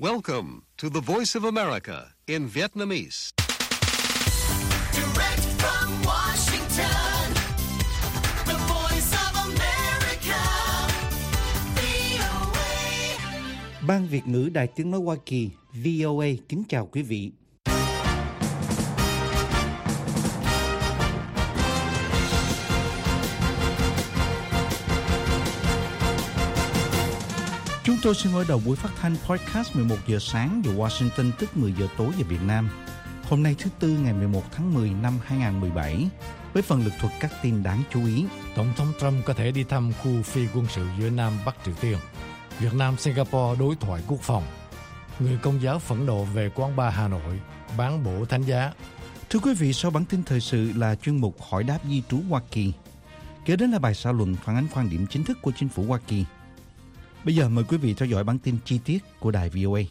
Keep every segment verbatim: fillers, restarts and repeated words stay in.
Welcome to the Voice of America in Vietnamese. Direct from Washington, the Voice of America, vê o a. Ban Việt ngữ Đài Tiếng nói Hoa Kỳ vê o a kính chào quý vị. Chúng tôi xin mở đầu buổi phát thanh podcast mười một giờ sáng giờ Washington, tức mười giờ tối giờ Việt Nam. Hôm nay thứ Tư ngày mười một tháng mười năm hai nghìn không trăm mười bảy, với phần lực thuật các tin đáng chú ý. Tổng thống Trump có thể đi thăm khu phi quân sự giữa Nam Bắc Triều Tiên. Việt Nam Singapore đối thoại quốc phòng. Người Công giáo phẫn nộ về quán bar Hà Nội bán bổ thánh giá. Thưa quý vị, sau bản tin thời sự là chuyên mục hỏi đáp di trú Hoa Kỳ. Kế đến là bài xã luận phản ánh quan điểm chính thức của chính phủ Hoa Kỳ. Bây giờ mời quý vị theo dõi bản tin chi tiết của đài vê o a.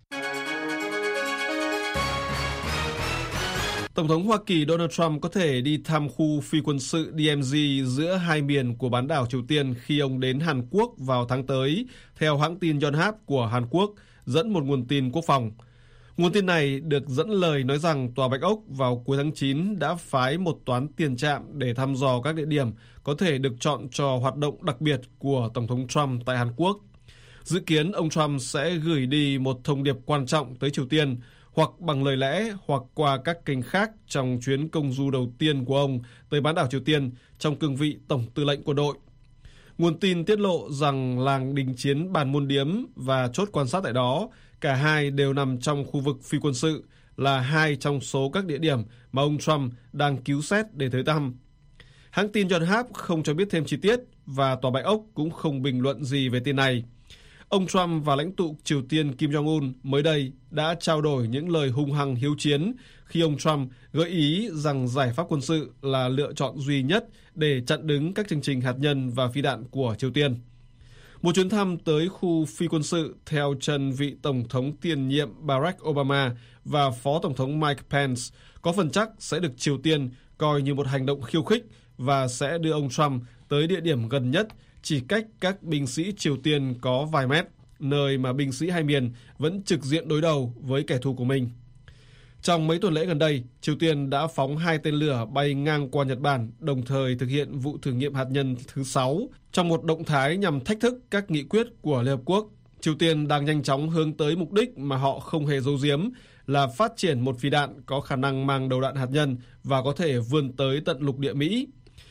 Tổng thống Hoa Kỳ Donald Trump có thể đi thăm khu phi quân sự đê em giê giữa hai miền của bán đảo Triều Tiên khi ông đến Hàn Quốc vào tháng tới, theo hãng tin Yonhap của Hàn Quốc, dẫn một nguồn tin quốc phòng. Nguồn tin này được dẫn lời nói rằng Tòa Bạch Ốc vào cuối tháng chín đã phái một toán tiền trạm để thăm dò các địa điểm có thể được chọn cho hoạt động đặc biệt của Tổng thống Trump tại Hàn Quốc. Dự kiến ông Trump sẽ gửi đi một thông điệp quan trọng tới Triều Tiên, hoặc bằng lời lẽ hoặc qua các kênh khác trong chuyến công du đầu tiên của ông tới bán đảo Triều Tiên trong cương vị Tổng tư lệnh quân đội. Nguồn tin tiết lộ rằng làng đình chiến Bàn Môn Điếm và chốt quan sát tại đó, cả hai đều nằm trong khu vực phi quân sự, là hai trong số các địa điểm mà ông Trump đang cứu xét để tới thăm. Hãng tin Yonhap không cho biết thêm chi tiết và Tòa Bạch Ốc cũng không bình luận gì về tin này. Ông Trump và lãnh tụ Triều Tiên Kim Jong-un mới đây đã trao đổi những lời hung hăng hiếu chiến khi ông Trump gợi ý rằng giải pháp quân sự là lựa chọn duy nhất để chặn đứng các chương trình hạt nhân và phi đạn của Triều Tiên. Một chuyến thăm tới khu phi quân sự theo chân vị Tổng thống tiền nhiệm Barack Obama và Phó Tổng thống Mike Pence có phần chắc sẽ được Triều Tiên coi như một hành động khiêu khích và sẽ đưa ông Trump tới địa điểm gần nhất, chỉ cách các binh sĩ Triều Tiên có vài mét, nơi mà binh sĩ hai miền vẫn trực diện đối đầu với kẻ thù của mình. Trong mấy tuần lễ gần đây, Triều Tiên đã phóng hai tên lửa bay ngang qua Nhật Bản, đồng thời thực hiện vụ thử nghiệm hạt nhân thứ sáu, trong một động thái nhằm thách thức các nghị quyết của Liên Hợp Quốc. Triều Tiên đang nhanh chóng hướng tới mục đích mà họ không hề giấu giếm, là phát triển một phi đạn có khả năng mang đầu đạn hạt nhân và có thể vươn tới tận lục địa Mỹ.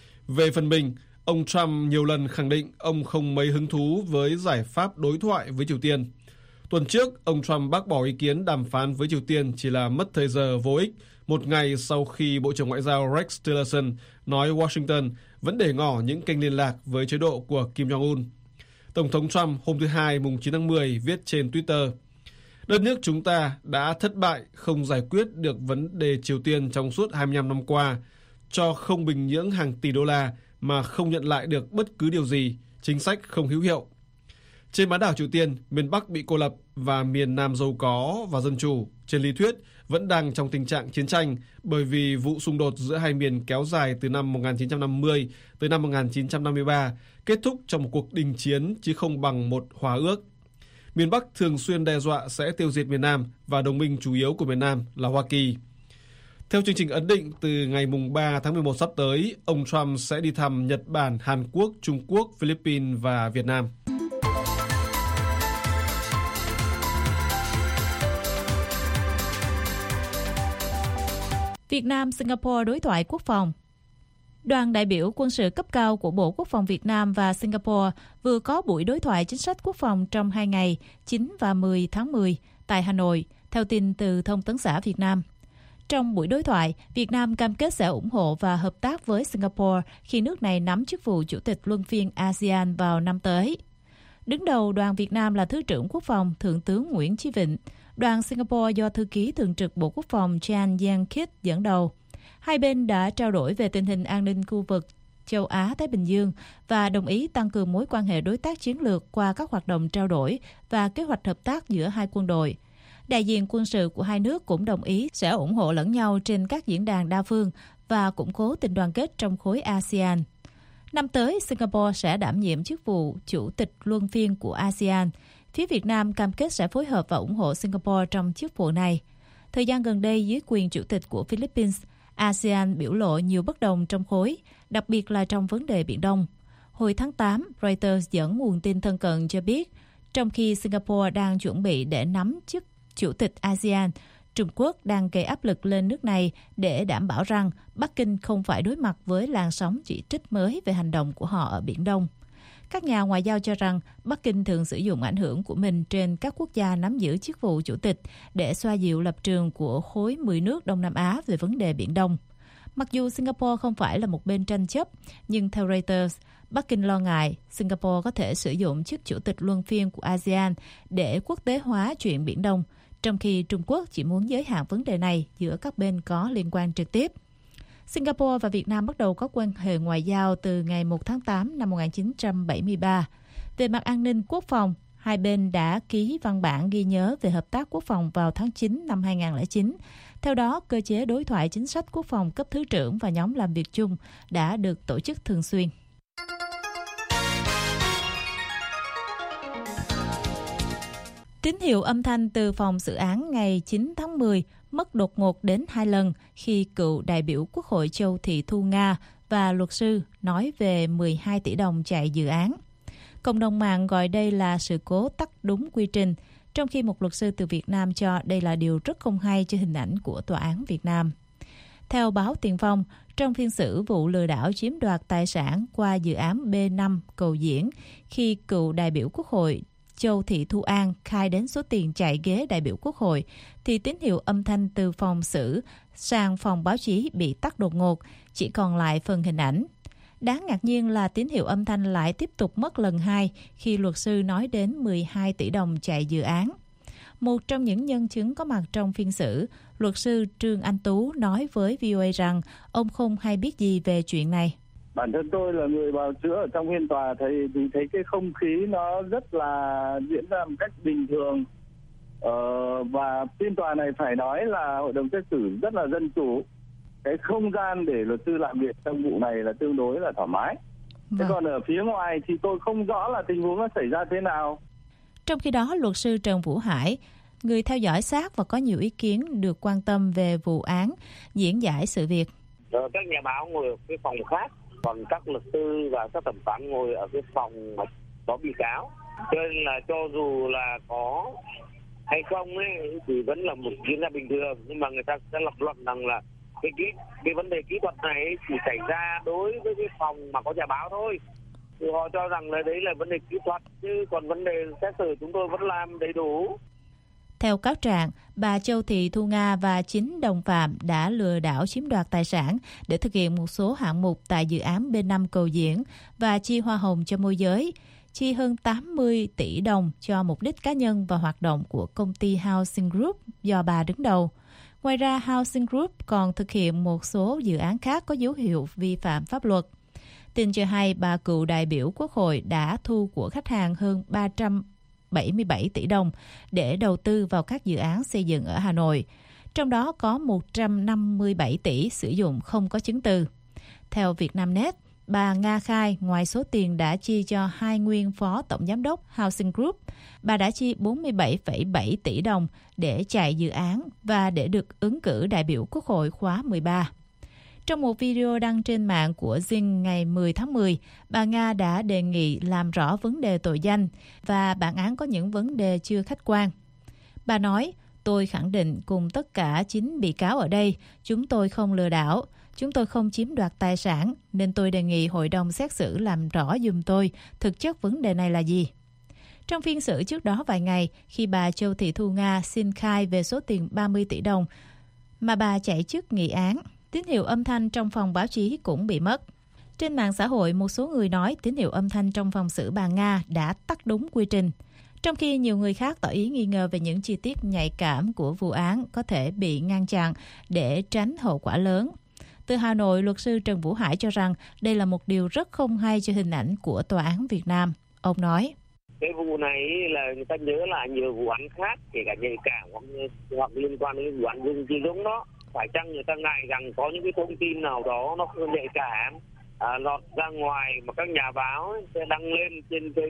Về phần mình, ông Trump nhiều lần khẳng định ông không mấy hứng thú với giải pháp đối thoại với Triều Tiên. Tuần trước, ông Trump bác bỏ ý kiến đàm phán với Triều Tiên chỉ là mất thời giờ vô ích, một ngày sau khi Bộ trưởng Ngoại giao Rex Tillerson nói Washington vẫn để ngỏ những kênh liên lạc với chế độ của Kim Jong-un. Tổng thống Trump hôm thứ Hai, mùng chín tháng mười, viết trên Twitter: "Đất nước chúng ta đã thất bại không giải quyết được vấn đề Triều Tiên trong suốt hai mươi lăm năm qua, cho không bình nhưỡng hàng tỷ đô la mà không nhận lại được bất cứ điều gì, chính sách không hữu hiệu." Trên bán đảo Triều Tiên, miền Bắc bị cô lập và miền Nam giàu có và dân chủ, trên lý thuyết, vẫn đang trong tình trạng chiến tranh bởi vì vụ xung đột giữa hai miền kéo dài từ năm một nghìn chín trăm năm mươi tới năm một nghìn chín trăm năm mươi ba, kết thúc trong một cuộc đình chiến chứ không bằng một hòa ước. Miền Bắc thường xuyên đe dọa sẽ tiêu diệt miền Nam và đồng minh chủ yếu của miền Nam là Hoa Kỳ. Theo chương trình ấn định, từ ngày ba tháng mười một sắp tới, ông Trump sẽ đi thăm Nhật Bản, Hàn Quốc, Trung Quốc, Philippines và Việt Nam. Việt Nam Singapore đối thoại quốc phòng. Đoàn đại biểu quân sự cấp cao của Bộ Quốc phòng Việt Nam và Singapore vừa có buổi đối thoại chính sách quốc phòng trong hai ngày chín và mười tháng mười tại Hà Nội, theo tin từ Thông tấn xã Việt Nam. Trong buổi đối thoại, Việt Nam cam kết sẽ ủng hộ và hợp tác với Singapore khi nước này nắm chức vụ chủ tịch luân phiên a sê an vào năm tới. Đứng đầu đoàn Việt Nam là Thứ trưởng Quốc phòng Thượng tướng Nguyễn Chí Vịnh. Đoàn Singapore do Thư ký Thường trực Bộ Quốc phòng Chan Giang Kit dẫn đầu. Hai bên đã trao đổi về tình hình an ninh khu vực châu Á-Thái Bình Dương và đồng ý tăng cường mối quan hệ đối tác chiến lược qua các hoạt động trao đổi và kế hoạch hợp tác giữa hai quân đội. Đại diện quân sự của hai nước cũng đồng ý sẽ ủng hộ lẫn nhau trên các diễn đàn đa phương và củng cố tình đoàn kết trong khối a sê an. Năm tới, Singapore sẽ đảm nhiệm chức vụ chủ tịch luân phiên của a sê an. Phía Việt Nam cam kết sẽ phối hợp và ủng hộ Singapore trong chức vụ này. Thời gian gần đây, dưới quyền chủ tịch của Philippines, a sê an biểu lộ nhiều bất đồng trong khối, đặc biệt là trong vấn đề Biển Đông. Hồi tháng tám, Reuters dẫn nguồn tin thân cận cho biết, trong khi Singapore đang chuẩn bị để nắm chức chủ tịch a sê an, Trung Quốc đang gây áp lực lên nước này để đảm bảo rằng Bắc Kinh không phải đối mặt với làn sóng chỉ trích mới về hành động của họ ở Biển Đông. Các nhà ngoại giao cho rằng Bắc Kinh thường sử dụng ảnh hưởng của mình trên các quốc gia nắm giữ chức vụ chủ tịch để xoa dịu lập trường của khối mười nước Đông Nam Á về vấn đề Biển Đông. Mặc dù Singapore không phải là một bên tranh chấp, nhưng theo Reuters, Bắc Kinh lo ngại Singapore có thể sử dụng chức chủ tịch luân phiên của a sê an để quốc tế hóa chuyện Biển Đông, trong khi Trung Quốc chỉ muốn giới hạn vấn đề này giữa các bên có liên quan trực tiếp. Singapore và Việt Nam bắt đầu có quan hệ ngoại giao từ ngày một tháng tám năm một nghìn chín trăm bảy mươi ba. Về mặt an ninh quốc phòng, hai bên đã ký văn bản ghi nhớ về hợp tác quốc phòng vào tháng chín năm hai nghìn không trăm lẻ chín. Theo đó, cơ chế đối thoại chính sách quốc phòng cấp thứ trưởng và nhóm làm việc chung đã được tổ chức thường xuyên. Tín hiệu âm thanh từ phòng xử án ngày chín tháng mười mất đột ngột đến hai lần khi cựu đại biểu Quốc hội Châu Thị Thu Nga và luật sư nói về mười hai tỷ đồng chạy dự án. Cộng đồng mạng gọi đây là sự cố tắt đúng quy trình, trong khi một luật sư từ Việt Nam cho đây là điều rất không hay cho hình ảnh của tòa án Việt Nam. Theo báo Tiền Phong, trong phiên xử vụ lừa đảo chiếm đoạt tài sản qua dự án B năm Cầu Diễn, khi cựu đại biểu Quốc hội Châu Thị Thu An khai đến số tiền chạy ghế đại biểu Quốc hội, thì tín hiệu âm thanh từ phòng xử sang phòng báo chí bị tắt đột ngột, chỉ còn lại phần hình ảnh. Đáng ngạc nhiên là tín hiệu âm thanh lại tiếp tục mất lần hai khi luật sư nói đến mười hai tỷ đồng chạy dự án. Một trong những nhân chứng có mặt trong phiên xử, luật sư Trương Anh Tú nói với vê o a rằng ông không hay biết gì về chuyện này. Bản thân tôi là người bào chữa ở trong phiên tòa thì, thì thấy cái không khí nó rất là diễn ra một cách bình thường. Ờ, và phiên tòa này phải nói là hội đồng xét xử rất là dân chủ. Cái không gian để luật sư làm việc trong vụ này là tương đối là thoải mái. Vâng. Thế còn ở phía ngoài thì tôi không rõ là tình huống nó xảy ra thế nào. Trong khi đó, luật sư Trần Vũ Hải, người theo dõi sát và có nhiều ý kiến được quan tâm về vụ án, diễn giải sự việc. Rồi các nhà báo ngồi ở cái phòng khác, còn các luật sư và các thẩm phán ngồi ở cái phòng mà có bị cáo. Cho nên là cho dù là có hay không ấy, thì vẫn là một diễn ra bình thường, nhưng mà người ta sẽ lập luận rằng là cái cái cái vấn đề kỹ thuật này chỉ xảy ra đối với cái phòng mà có nhà báo thôi. Thì họ cho rằng là đấy là vấn đề kỹ thuật, chứ còn vấn đề xét xử chúng tôi vẫn làm đầy đủ. Theo cáo trạng, bà Châu Thị Thu Nga và chín đồng phạm đã lừa đảo chiếm đoạt tài sản để thực hiện một số hạng mục tại dự án B năm Cầu Diễn và chi hoa hồng cho môi giới, chi hơn tám mươi tỷ đồng cho mục đích cá nhân và hoạt động của công ty Housing Group do bà đứng đầu. Ngoài ra, Housing Group còn thực hiện một số dự án khác có dấu hiệu vi phạm pháp luật. Tin cho hay, bà cựu đại biểu Quốc hội đã thu của khách hàng hơn ba trăm bảy mươi bảy tỷ đồng để đầu tư vào các dự án xây dựng ở Hà Nội. Trong đó có một trăm năm mươi bảy tỷ sử dụng không có chứng từ. Theo Vietnamnet, bà Nga khai ngoài số tiền đã chi cho hai nguyên phó tổng giám đốc Housing Group, bà đã chi bốn mươi bảy phẩy bảy tỷ đồng để chạy dự án và để được ứng cử đại biểu Quốc hội khóa mười ba. Trong một video đăng trên mạng của Zing ngày mười tháng mười, bà Nga đã đề nghị làm rõ vấn đề tội danh và bản án có những vấn đề chưa khách quan. Bà nói, tôi khẳng định cùng tất cả chín bị cáo ở đây, chúng tôi không lừa đảo, chúng tôi không chiếm đoạt tài sản, nên tôi đề nghị hội đồng xét xử làm rõ giùm tôi thực chất vấn đề này là gì. Trong phiên xử trước đó vài ngày, khi bà Châu Thị Thu Nga xin khai về số tiền ba mươi tỷ đồng mà bà chạy trước nghị án, tín hiệu âm thanh trong phòng báo chí cũng bị mất. Trên mạng xã hội, một số người nói tín hiệu âm thanh trong phòng xử bà Nga đã tắt đúng quy trình, trong khi nhiều người khác tỏ ý nghi ngờ về những chi tiết nhạy cảm của vụ án có thể bị ngăn chặn để tránh hậu quả lớn. Từ Hà Nội, luật sư Trần Vũ Hải cho rằng đây là một điều rất không hay cho hình ảnh của tòa án Việt Nam. Ông nói, cái vụ này là người ta nhớ lại nhiều vụ án khác, kể cả nhạy cảm hoặc, hoặc liên quan đến vụ án Dương Chí Dũng đó. Phải chăng người ta ngại rằng có những cái thông tin nào đó nó không nhạy cảm, à, lọt ra ngoài mà các nhà báo ấy sẽ đăng lên trên Facebook,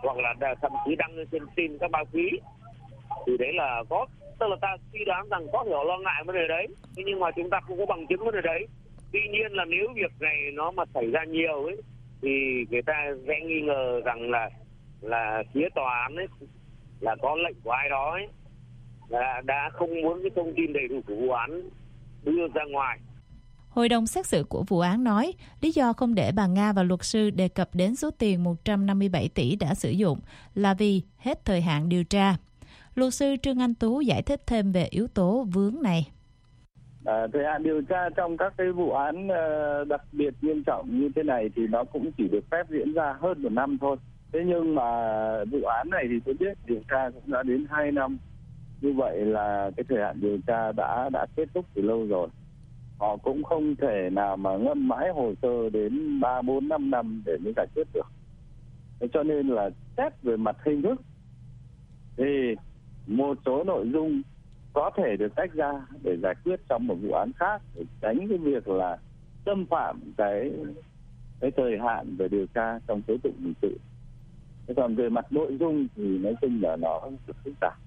hoặc là đà- thậm chí đăng lên trên tin các báo chí, thì đấy là có, tức là ta suy đoán rằng có thể họ lo ngại vấn đề đấy, thế nhưng mà chúng ta không có bằng chứng vấn đề đấy. Tuy nhiên là nếu việc này nó mà xảy ra nhiều ấy thì người ta sẽ nghi ngờ rằng là là phía tòa án ấy là có lệnh của ai đó ấy, đã, đã không muốn cái thông tin đầy đủ của vụ án đưa ra ngoài. Hội đồng xét xử của vụ án nói lý do không để bà Nga và luật sư đề cập đến số tiền một trăm năm mươi bảy tỷ đã sử dụng là vì hết thời hạn điều tra. Luật sư Trương Anh Tú giải thích thêm về yếu tố vướng này. À, thời hạn điều tra trong các cái vụ án uh, đặc biệt nghiêm trọng như thế này thì nó cũng chỉ được phép diễn ra hơn một năm thôi. Thế nhưng mà vụ án này thì tôi biết điều tra cũng đã đến hai năm. Như vậy là cái thời hạn điều tra đã đã kết thúc từ lâu rồi. Họ cũng không thể nào mà ngâm mãi hồ sơ đến ba, bốn, năm năm để mới giải quyết được. Thế cho nên là xét về mặt hình thức thì một số nội dung có thể được tách ra để giải quyết trong một vụ án khác để tránh cái việc là xâm phạm cái cái thời hạn về điều tra trong tố tụng hình sự. Thế còn về mặt nội dung thì nói chung là nó rất phức tạp.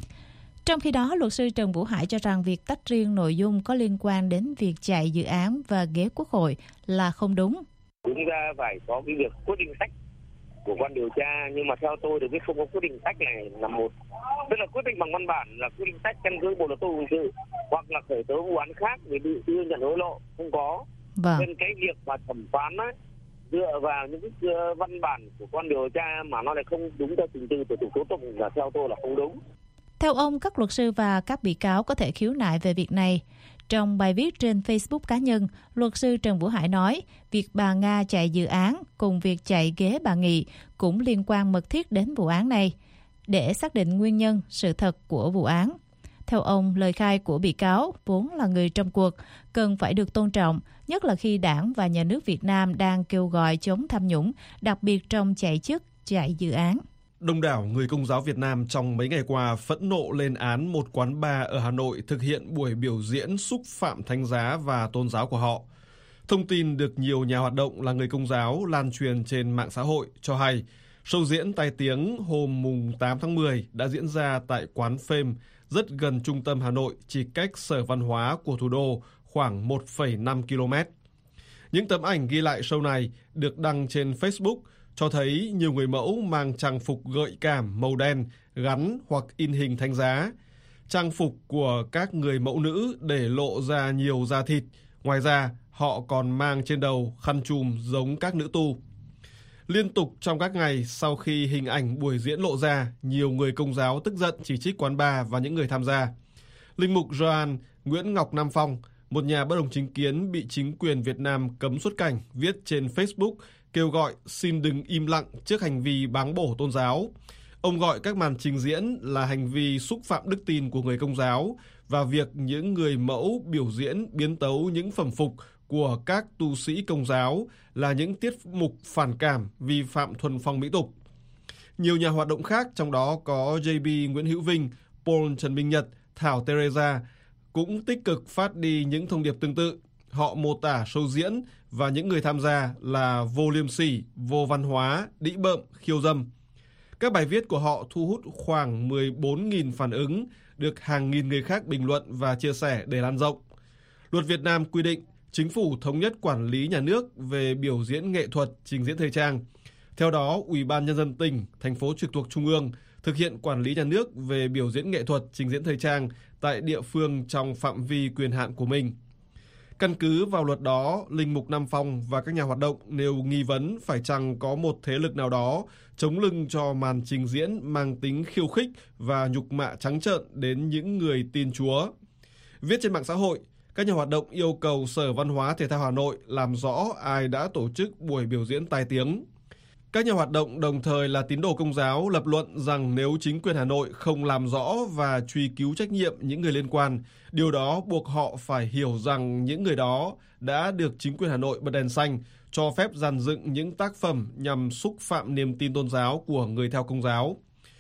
Trong khi đó, luật sư Trần Vũ Hải cho rằng việc tách riêng nội dung có liên quan đến việc chạy dự án và ghế Quốc hội là không đúng. Chúng ta phải có cái việc quyết định tách của quan điều tra, nhưng mà theo tôi thì cái không có quyết định tách này là một, tức là quyết định bằng văn bản là quyết định tách căn cứ bộ luật tố tụng hình sự hoặc là khởi tố vụ án khác vì bị đưa nhận hối lộ, không có. Vâng. Nên cái việc mà thẩm phán ấy, dựa vào những cái văn bản của quan điều tra mà nó lại không đúng theo trình tự của tố tụng là theo tôi là không đúng. Theo ông, các luật sư và các bị cáo có thể khiếu nại về việc này. Trong bài viết trên Facebook cá nhân, luật sư Trần Vũ Hải nói việc bà Nga chạy dự án cùng việc chạy ghế bà Nghị cũng liên quan mật thiết đến vụ án này để xác định nguyên nhân, sự thật của vụ án. Theo ông, lời khai của bị cáo vốn là người trong cuộc, cần phải được tôn trọng, nhất là khi Đảng và Nhà nước Việt Nam đang kêu gọi chống tham nhũng, đặc biệt trong chạy chức, chạy dự án. Đông đảo người Công giáo Việt Nam trong mấy ngày qua phẫn nộ lên án một quán bar ở Hà Nội thực hiện buổi biểu diễn xúc phạm thánh giá và tôn giáo của họ. Thông tin được nhiều nhà hoạt động là người Công giáo lan truyền trên mạng xã hội cho hay, show diễn tai tiếng hôm mùng tám tháng mười đã diễn ra tại quán Phêm rất gần trung tâm Hà Nội, chỉ cách Sở Văn hóa của thủ đô khoảng một phẩy năm ki lô mét. Những tấm ảnh ghi lại show này được đăng trên Facebook cho thấy nhiều người mẫu mang trang phục gợi cảm màu đen gắn hoặc in hình thánh giá. Trang phục của các người mẫu nữ để lộ ra nhiều da thịt. Ngoài ra, họ còn mang trên đầu khăn trùm giống các nữ tu. Liên tục trong các ngày sau khi hình ảnh buổi diễn lộ ra, nhiều người Công giáo tức giận chỉ trích quán bar và những người tham gia. Linh mục Gioan Nguyễn Ngọc Nam Phong, một nhà bất đồng chính kiến bị chính quyền Việt Nam cấm xuất cảnh, viết trên Facebook kêu gọi xin đừng im lặng trước hành vi báng bổ tôn giáo. Ông gọi các màn trình diễn là hành vi xúc phạm đức tin của người Công giáo và việc những người mẫu biểu diễn biến tấu những phẩm phục của các tu sĩ Công giáo là những tiết mục phản cảm, vi phạm thuần phong mỹ tục. Nhiều nhà hoạt động khác, trong đó có gi bê Nguyễn Hữu Vinh, Paul Trần Minh Nhật, Thảo Teresa, cũng tích cực phát đi những thông điệp tương tự. Họ mô tả show diễn và những người tham gia là vô liêm sỉ, vô văn hóa, đĩ bợm, khiêu dâm. Các bài viết của họ thu hút khoảng mười bốn nghìn phản ứng, được hàng nghìn người khác bình luận và chia sẻ để lan rộng. Luật Việt Nam quy định Chính phủ thống nhất quản lý nhà nước về biểu diễn nghệ thuật, trình diễn thời trang. Theo đó, Ủy ban Nhân dân tỉnh, thành phố trực thuộc Trung ương thực hiện quản lý nhà nước về biểu diễn nghệ thuật, trình diễn thời trang tại địa phương trong phạm vi quyền hạn của mình. Căn cứ vào luật đó, Linh mục Nam Phong và các nhà hoạt động nêu nghi vấn phải chăng có một thế lực nào đó chống lưng cho màn trình diễn mang tính khiêu khích và nhục mạ trắng trợn đến những người tin Chúa. Viết trên mạng xã hội, các nhà hoạt động yêu cầu Sở Văn hóa Thể thao Hà Nội làm rõ ai đã tổ chức buổi biểu diễn tai tiếng. Các nhà hoạt động đồng thời là tín đồ Công giáo lập luận rằng nếu chính quyền Hà Nội không làm rõ và truy cứu trách nhiệm những người liên quan, điều đó buộc họ phải hiểu rằng những người đó đã được chính quyền Hà Nội bật đèn xanh, cho phép dàn dựng những tác phẩm nhằm xúc phạm niềm tin tôn giáo của người theo Công giáo.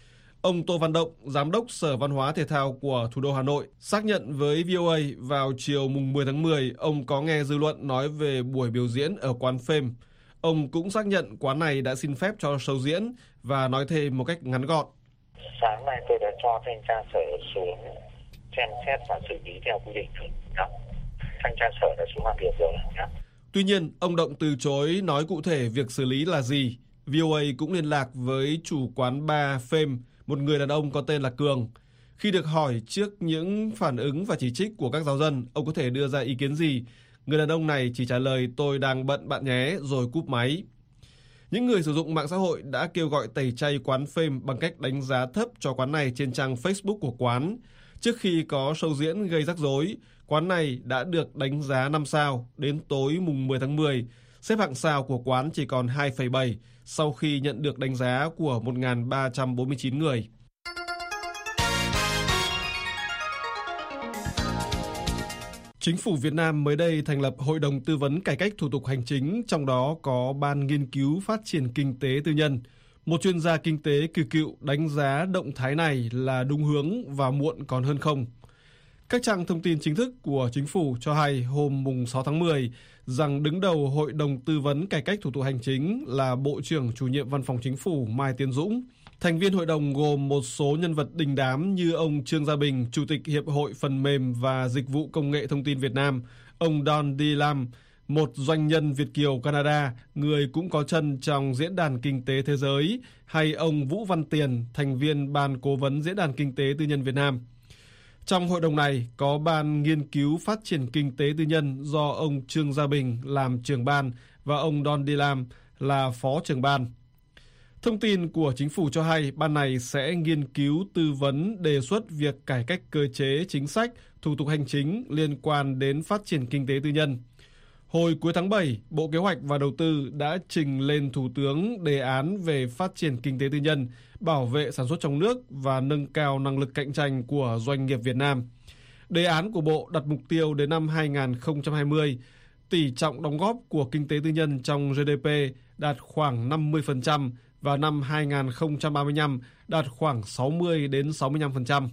Ông Tô Văn Động, Giám đốc Sở Văn hóa Thể thao của thủ đô Hà Nội, xác nhận với vê o a vào chiều mùng mười tháng mười, ông có nghe dư luận nói về buổi biểu diễn ở quán Phêm. Ông cũng xác nhận quán này đã xin phép cho show diễn và nói thêm một cách ngắn gọn. Sáng nay tôi đã cho thanh tra sở xuống xem xét và xử lý theo quy định. Thanh tra sở đã xuống làm việc rồi. Tuy nhiên, ông Động từ chối nói cụ thể việc xử lý là gì. vê o a cũng liên lạc với chủ quán bar Fame, một người đàn ông có tên là Cường. Khi được hỏi trước những phản ứng và chỉ trích của các giáo dân, ông có thể đưa ra ý kiến gì, người đàn ông này chỉ trả lời tôi đang bận bạn nhé rồi cúp máy. Những người sử dụng mạng xã hội đã kêu gọi tẩy chay quán Fame bằng cách đánh giá thấp cho quán này trên trang Facebook của quán. Trước khi có show diễn gây rắc rối, quán này đã được đánh giá năm sao. Đến tối mùng mười tháng mười, xếp hạng sao của quán chỉ còn hai phẩy bảy sau khi nhận được đánh giá của một nghìn ba trăm bốn mươi chín người. Chính phủ Việt Nam mới đây thành lập Hội đồng Tư vấn Cải cách Thủ tục Hành chính, trong đó có Ban Nghiên cứu Phát triển Kinh tế Tư nhân. Một chuyên gia kinh tế kỳ cựu đánh giá động thái này là đúng hướng và muộn còn hơn không. Các trang thông tin chính thức của chính phủ cho hay hôm mùng sáu tháng mười rằng đứng đầu Hội đồng Tư vấn Cải cách Thủ tục Hành chính là Bộ trưởng Chủ nhiệm Văn phòng Chính phủ Mai Tiến Dũng. Thành viên hội đồng gồm một số nhân vật đình đám như ông Trương Gia Bình, Chủ tịch Hiệp hội Phần mềm và Dịch vụ Công nghệ Thông tin Việt Nam, ông Don D. Lam, một doanh nhân Việt kiều Canada, người cũng có chân trong Diễn đàn Kinh tế Thế giới, hay ông Vũ Văn Tiền, thành viên Ban Cố vấn Diễn đàn Kinh tế Tư nhân Việt Nam. Trong hội đồng này có Ban Nghiên cứu Phát triển Kinh tế Tư nhân do ông Trương Gia Bình làm trưởng ban và ông Don D. Lam là phó trưởng ban. Thông tin của chính phủ cho hay ban này sẽ nghiên cứu tư vấn đề xuất việc cải cách cơ chế chính sách, thủ tục hành chính liên quan đến phát triển kinh tế tư nhân. Hồi cuối tháng bảy, Bộ Kế hoạch và Đầu tư đã trình lên Thủ tướng đề án về phát triển kinh tế tư nhân, bảo vệ sản xuất trong nước và nâng cao năng lực cạnh tranh của doanh nghiệp Việt Nam. Đề án của Bộ đặt mục tiêu đến năm hai nghìn không trăm hai mươi, tỷ trọng đóng góp của kinh tế tư nhân trong giê đê pê đạt khoảng năm mươi phần trăm và năm hai nghìn không trăm ba mươi lăm đạt khoảng sáu mươi đến sáu mươi lăm phần trăm.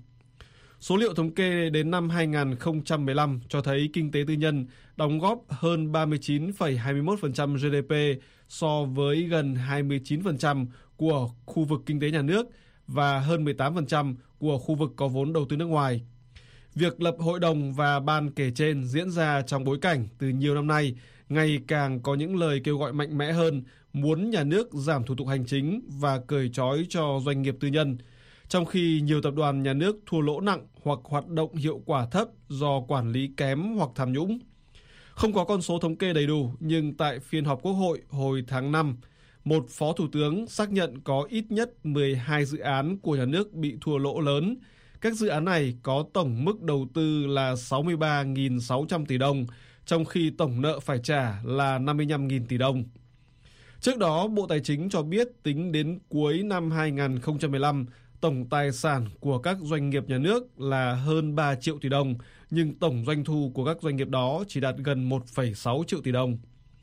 Số liệu thống kê đến năm hai nghìn không trăm mười lăm cho thấy kinh tế tư nhân đóng góp hơn ba mươi chín phẩy hai mươi mốt phần trăm giê đê pê so với gần hai mươi chín phần trăm của khu vực kinh tế nhà nước và hơn mười tám phần trăm của khu vực có vốn đầu tư nước ngoài. Việc lập hội đồng và ban kể trên diễn ra trong bối cảnh từ nhiều năm nay ngày càng có những lời kêu gọi mạnh mẽ hơn muốn nhà nước giảm thủ tục hành chính và cởi trói cho doanh nghiệp tư nhân, trong khi nhiều tập đoàn nhà nước thua lỗ nặng hoặc hoạt động hiệu quả thấp do quản lý kém hoặc tham nhũng. Không có con số thống kê đầy đủ, nhưng tại phiên họp Quốc hội hồi tháng năm, một phó thủ tướng xác nhận có ít nhất mười hai dự án của nhà nước bị thua lỗ lớn. Các dự án này có tổng mức đầu tư là sáu mươi ba nghìn sáu trăm tỷ đồng, trong khi tổng nợ phải trả là năm mươi lăm nghìn tỷ đồng. Trước đó, Bộ Tài chính cho biết tính đến cuối năm hai nghìn không trăm mười lăm, tổng tài sản của các doanh nghiệp nhà nước là hơn ba triệu tỷ đồng, nhưng tổng doanh thu của các doanh nghiệp đó chỉ đạt gần một phẩy sáu triệu tỷ đồng.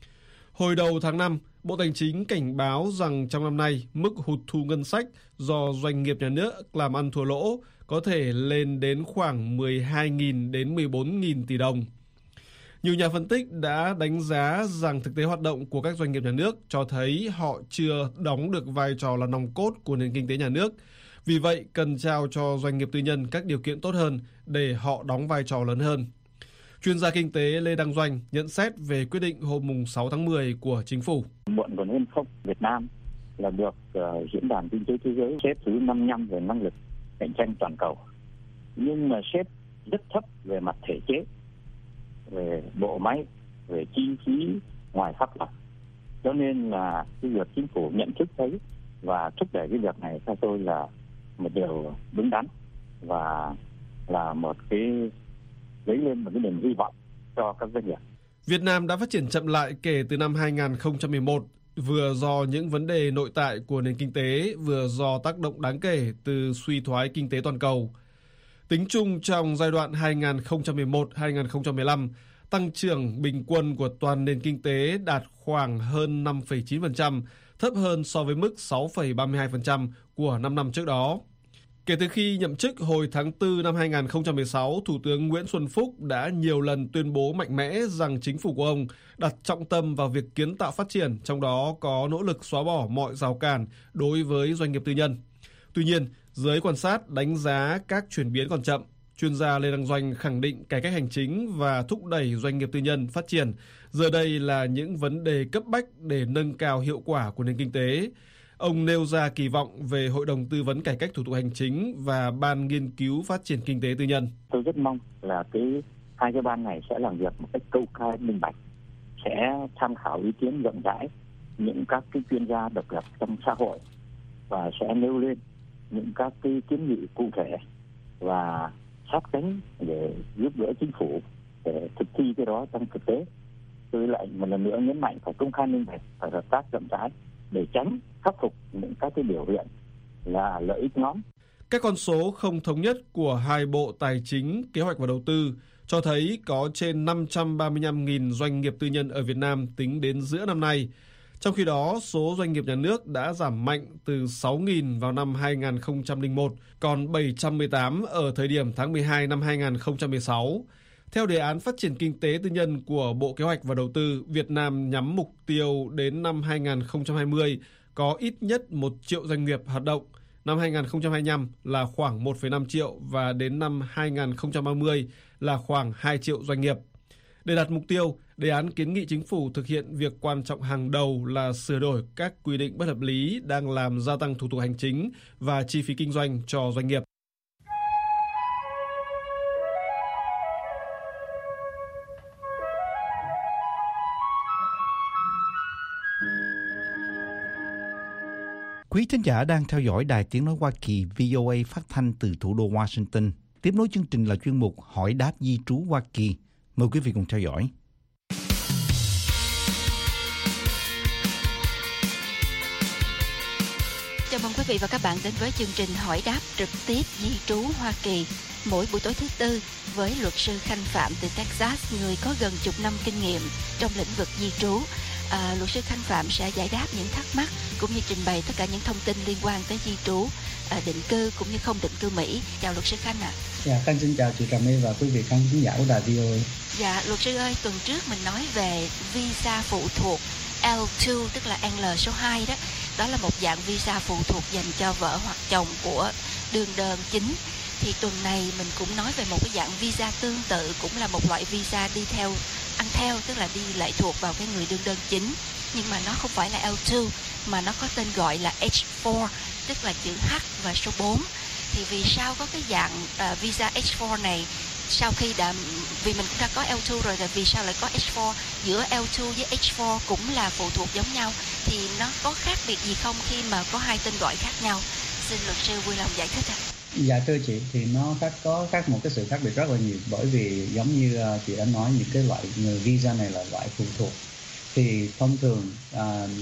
Hồi đầu tháng năm, Bộ Tài chính cảnh báo rằng trong năm nay, mức hụt thu ngân sách do doanh nghiệp nhà nước làm ăn thua lỗ có thể lên đến khoảng mười hai nghìn đến mười bốn nghìn tỷ đồng. Nhiều nhà phân tích đã đánh giá rằng thực tế hoạt động của các doanh nghiệp nhà nước cho thấy họ chưa đóng được vai trò là nòng cốt của nền kinh tế nhà nước. Vì vậy, cần trao cho doanh nghiệp tư nhân các điều kiện tốt hơn để họ đóng vai trò lớn hơn. Chuyên gia kinh tế Lê Đăng Doanh nhận xét về quyết định hôm sáu tháng mười của chính phủ. Muộn còn hơn không, Việt Nam là được uh, Diễn đàn Kinh tế Thế giới xếp thứ năm mươi lăm về năng lực cạnh tranh toàn cầu. Nhưng mà xếp rất thấp về mặt thể chế, về bộ máy, về chi phí ngoài pháp luật. Cho nên là cái việc chính phủ nhận thức thấy và thúc đẩy cái việc này theo tôi là một điều đúng đắn và là một cái lấy lên một cái niềm hy vọng cho các doanh nghiệp. Việt Nam đã phát triển chậm lại kể từ năm hai nghìn không trăm mười một, vừa do những vấn đề nội tại của nền kinh tế, vừa do tác động đáng kể từ suy thoái kinh tế toàn cầu. Tính chung trong giai đoạn hai nghìn không trăm mười một đến hai nghìn không trăm mười lăm, tăng trưởng bình quân của toàn nền kinh tế đạt khoảng hơn năm phẩy chín phần trăm, thấp hơn so với mức sáu phẩy ba mươi hai phần trăm của năm năm trước đó. Kể từ khi nhậm chức hồi tháng tư năm hai nghìn không trăm mười sáu, Thủ tướng Nguyễn Xuân Phúc đã nhiều lần tuyên bố mạnh mẽ rằng chính phủ của ông đặt trọng tâm vào việc kiến tạo phát triển, trong đó có nỗ lực xóa bỏ mọi rào cản đối với doanh nghiệp tư nhân. Tuy nhiên, giới quan sát đánh giá các chuyển biến còn chậm. Chuyên gia Lê Đăng Doanh khẳng định cải cách hành chính và thúc đẩy doanh nghiệp tư nhân phát triển giờ đây là những vấn đề cấp bách để nâng cao hiệu quả của nền kinh tế. Ông nêu ra kỳ vọng về Hội đồng Tư vấn Cải cách Thủ tục Hành chính và Ban Nghiên cứu Phát triển Kinh tế Tư nhân. Tôi rất mong là cái hai cái ban này sẽ làm việc một cách công khai minh bạch, sẽ tham khảo ý kiến rộng rãi những các cái chuyên gia độc lập trong xã hội và sẽ nêu lên những các cái kiến nghị cụ thể và sát cánh để giúp đỡ chính phủ để thực thi cái đó trong thực tế. Tôi lại một lần nữa nhấn mạnh phải công khai minh bạch, phải hợp tác rộng rãi để tránh khắc phục những các cái biểu hiện là lợi ích nhóm. Các con số không thống nhất của hai Bộ Tài chính, Kế hoạch và Đầu tư cho thấy có trên năm trăm ba mươi lăm nghìn doanh nghiệp tư nhân ở Việt Nam tính đến giữa năm nay. Trong khi đó, số doanh nghiệp nhà nước đã giảm mạnh từ sáu nghìn vào năm hai nghìn không trăm lẻ một, còn bảy trăm mười tám ở thời điểm tháng mười hai năm hai nghìn không trăm mười sáu. Theo đề án phát triển kinh tế tư nhân của Bộ Kế hoạch và Đầu tư, Việt Nam nhắm mục tiêu đến năm hai nghìn không trăm hai mươi có ít nhất một triệu doanh nghiệp hoạt động, năm hai nghìn không trăm hai mươi lăm là khoảng một phẩy năm triệu và đến năm hai nghìn không trăm ba mươi là khoảng hai triệu doanh nghiệp. Để đạt mục tiêu, đề án kiến nghị chính phủ thực hiện việc quan trọng hàng đầu là sửa đổi các quy định bất hợp lý đang làm gia tăng thủ tục hành chính và chi phí kinh doanh cho doanh nghiệp. Quý thính giả đang theo dõi Đài Tiếng Nói Hoa Kỳ vê o a phát thanh từ thủ đô Washington. Tiếp nối chương trình là chuyên mục Hỏi đáp di trú Hoa Kỳ. Mời quý vị cùng theo dõi. Chào mừng quý vị và các bạn đến với chương trình Hỏi đáp trực tiếp di trú Hoa Kỳ. Mỗi buổi tối thứ Tư với luật sư Khanh Phạm từ Texas, người có gần chục năm kinh nghiệm trong lĩnh vực di trú. À, luật sư Khanh Phạm sẽ giải đáp những thắc mắc cũng như trình bày tất cả những thông tin liên quan tới di trú, à, định cư cũng như không định cư Mỹ. Chào luật sư Khanh ạ. À. Dạ, Khanh xin chào chị Trà My và quý vị khán thính giả của đài vê o a. Dạ, luật sư ơi, tuần trước mình nói về visa phụ thuộc L hai, tức là L số hai đó. Đó là một dạng visa phụ thuộc dành cho vợ hoặc chồng của đương đơn chính. Thì tuần này mình cũng nói về một cái dạng visa tương tự, cũng là một loại visa đi theo, ăn theo, tức là đi lệ thuộc vào cái người đương đơn chính. Nhưng mà nó không phải là L hai, mà nó có tên gọi là H bốn, tức là chữ H và số bốn. Thì vì sao có cái dạng uh, visa H bốn này, sau khi đã, vì mình cũng đã có L hai rồi, thì vì sao lại có H bốn? Giữa L hai với H bốn cũng là phụ thuộc giống nhau, thì nó có khác biệt gì không khi mà có hai tên gọi khác nhau? Xin luật sư vui lòng giải thích ạ. Dạ thưa chị, thì nó khác, có khác một cái sự khác biệt rất là nhiều, bởi vì giống như uh, chị đã nói, những cái loại người visa này là loại phụ thuộc. Thì thông thường uh,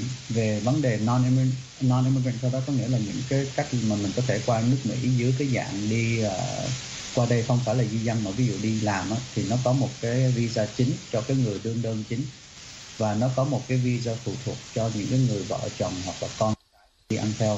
về vấn đề non-immigrant, non-immigrant sau đó có nghĩa là những cái cách mà mình có thể qua nước Mỹ dưới cái dạng đi uh, qua đây không phải là di dân mà ví dụ đi làm á, thì nó có một cái visa chính cho cái người đương đơn chính, và nó có một cái visa phụ thuộc cho những cái người vợ chồng hoặc là con đi ăn theo.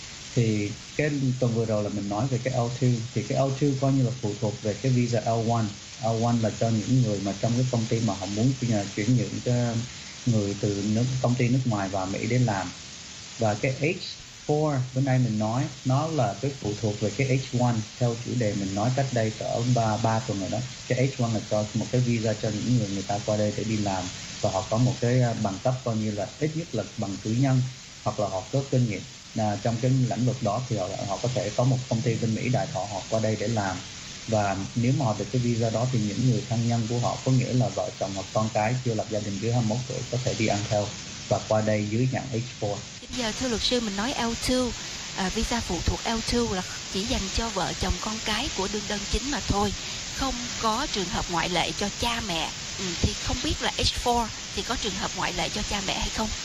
Thì cái tuần vừa rồi là mình nói về cái L hai, thì cái L hai coi như là phụ thuộc về cái visa L một. L một là cho những người mà trong cái công ty mà họ muốn chuyển nhượng cái người từ nước công ty nước ngoài vào Mỹ để làm. Và cái H bốn bữa nay mình nói nó là cái phụ thuộc về cái H một, theo chủ đề mình nói cách đây cỡ ba ba tuần rồi đó. Cái H một là cho một cái visa cho những người người ta qua đây để đi làm, và họ có một cái bằng cấp coi như là ít nhất là bằng cử nhân, hoặc là họ có kinh nghiệm là trong cái lĩnh vực đó, thì họ, họ có thể có một công ty bên Mỹ đại thọ họ qua đây để làm. Và nếu mà họ được cái visa đó thì những người thân nhân của họ, có nghĩa là vợ chồng hoặc con cái chưa lập gia đình dưới hai mươi mốt tuổi, có thể đi ăn theo và qua đây dưới dạng H bốn. Giờ thưa luật sư, mình nói L hai, à, visa phụ thuộc L hai là chỉ dành cho vợ chồng con cái của đương đơn chính mà thôi, không có trường hợp ngoại lệ cho cha mẹ. Ừ, thì không biết là H bốn thì có trường hợp ngoại lệ cho cha mẹ hay không?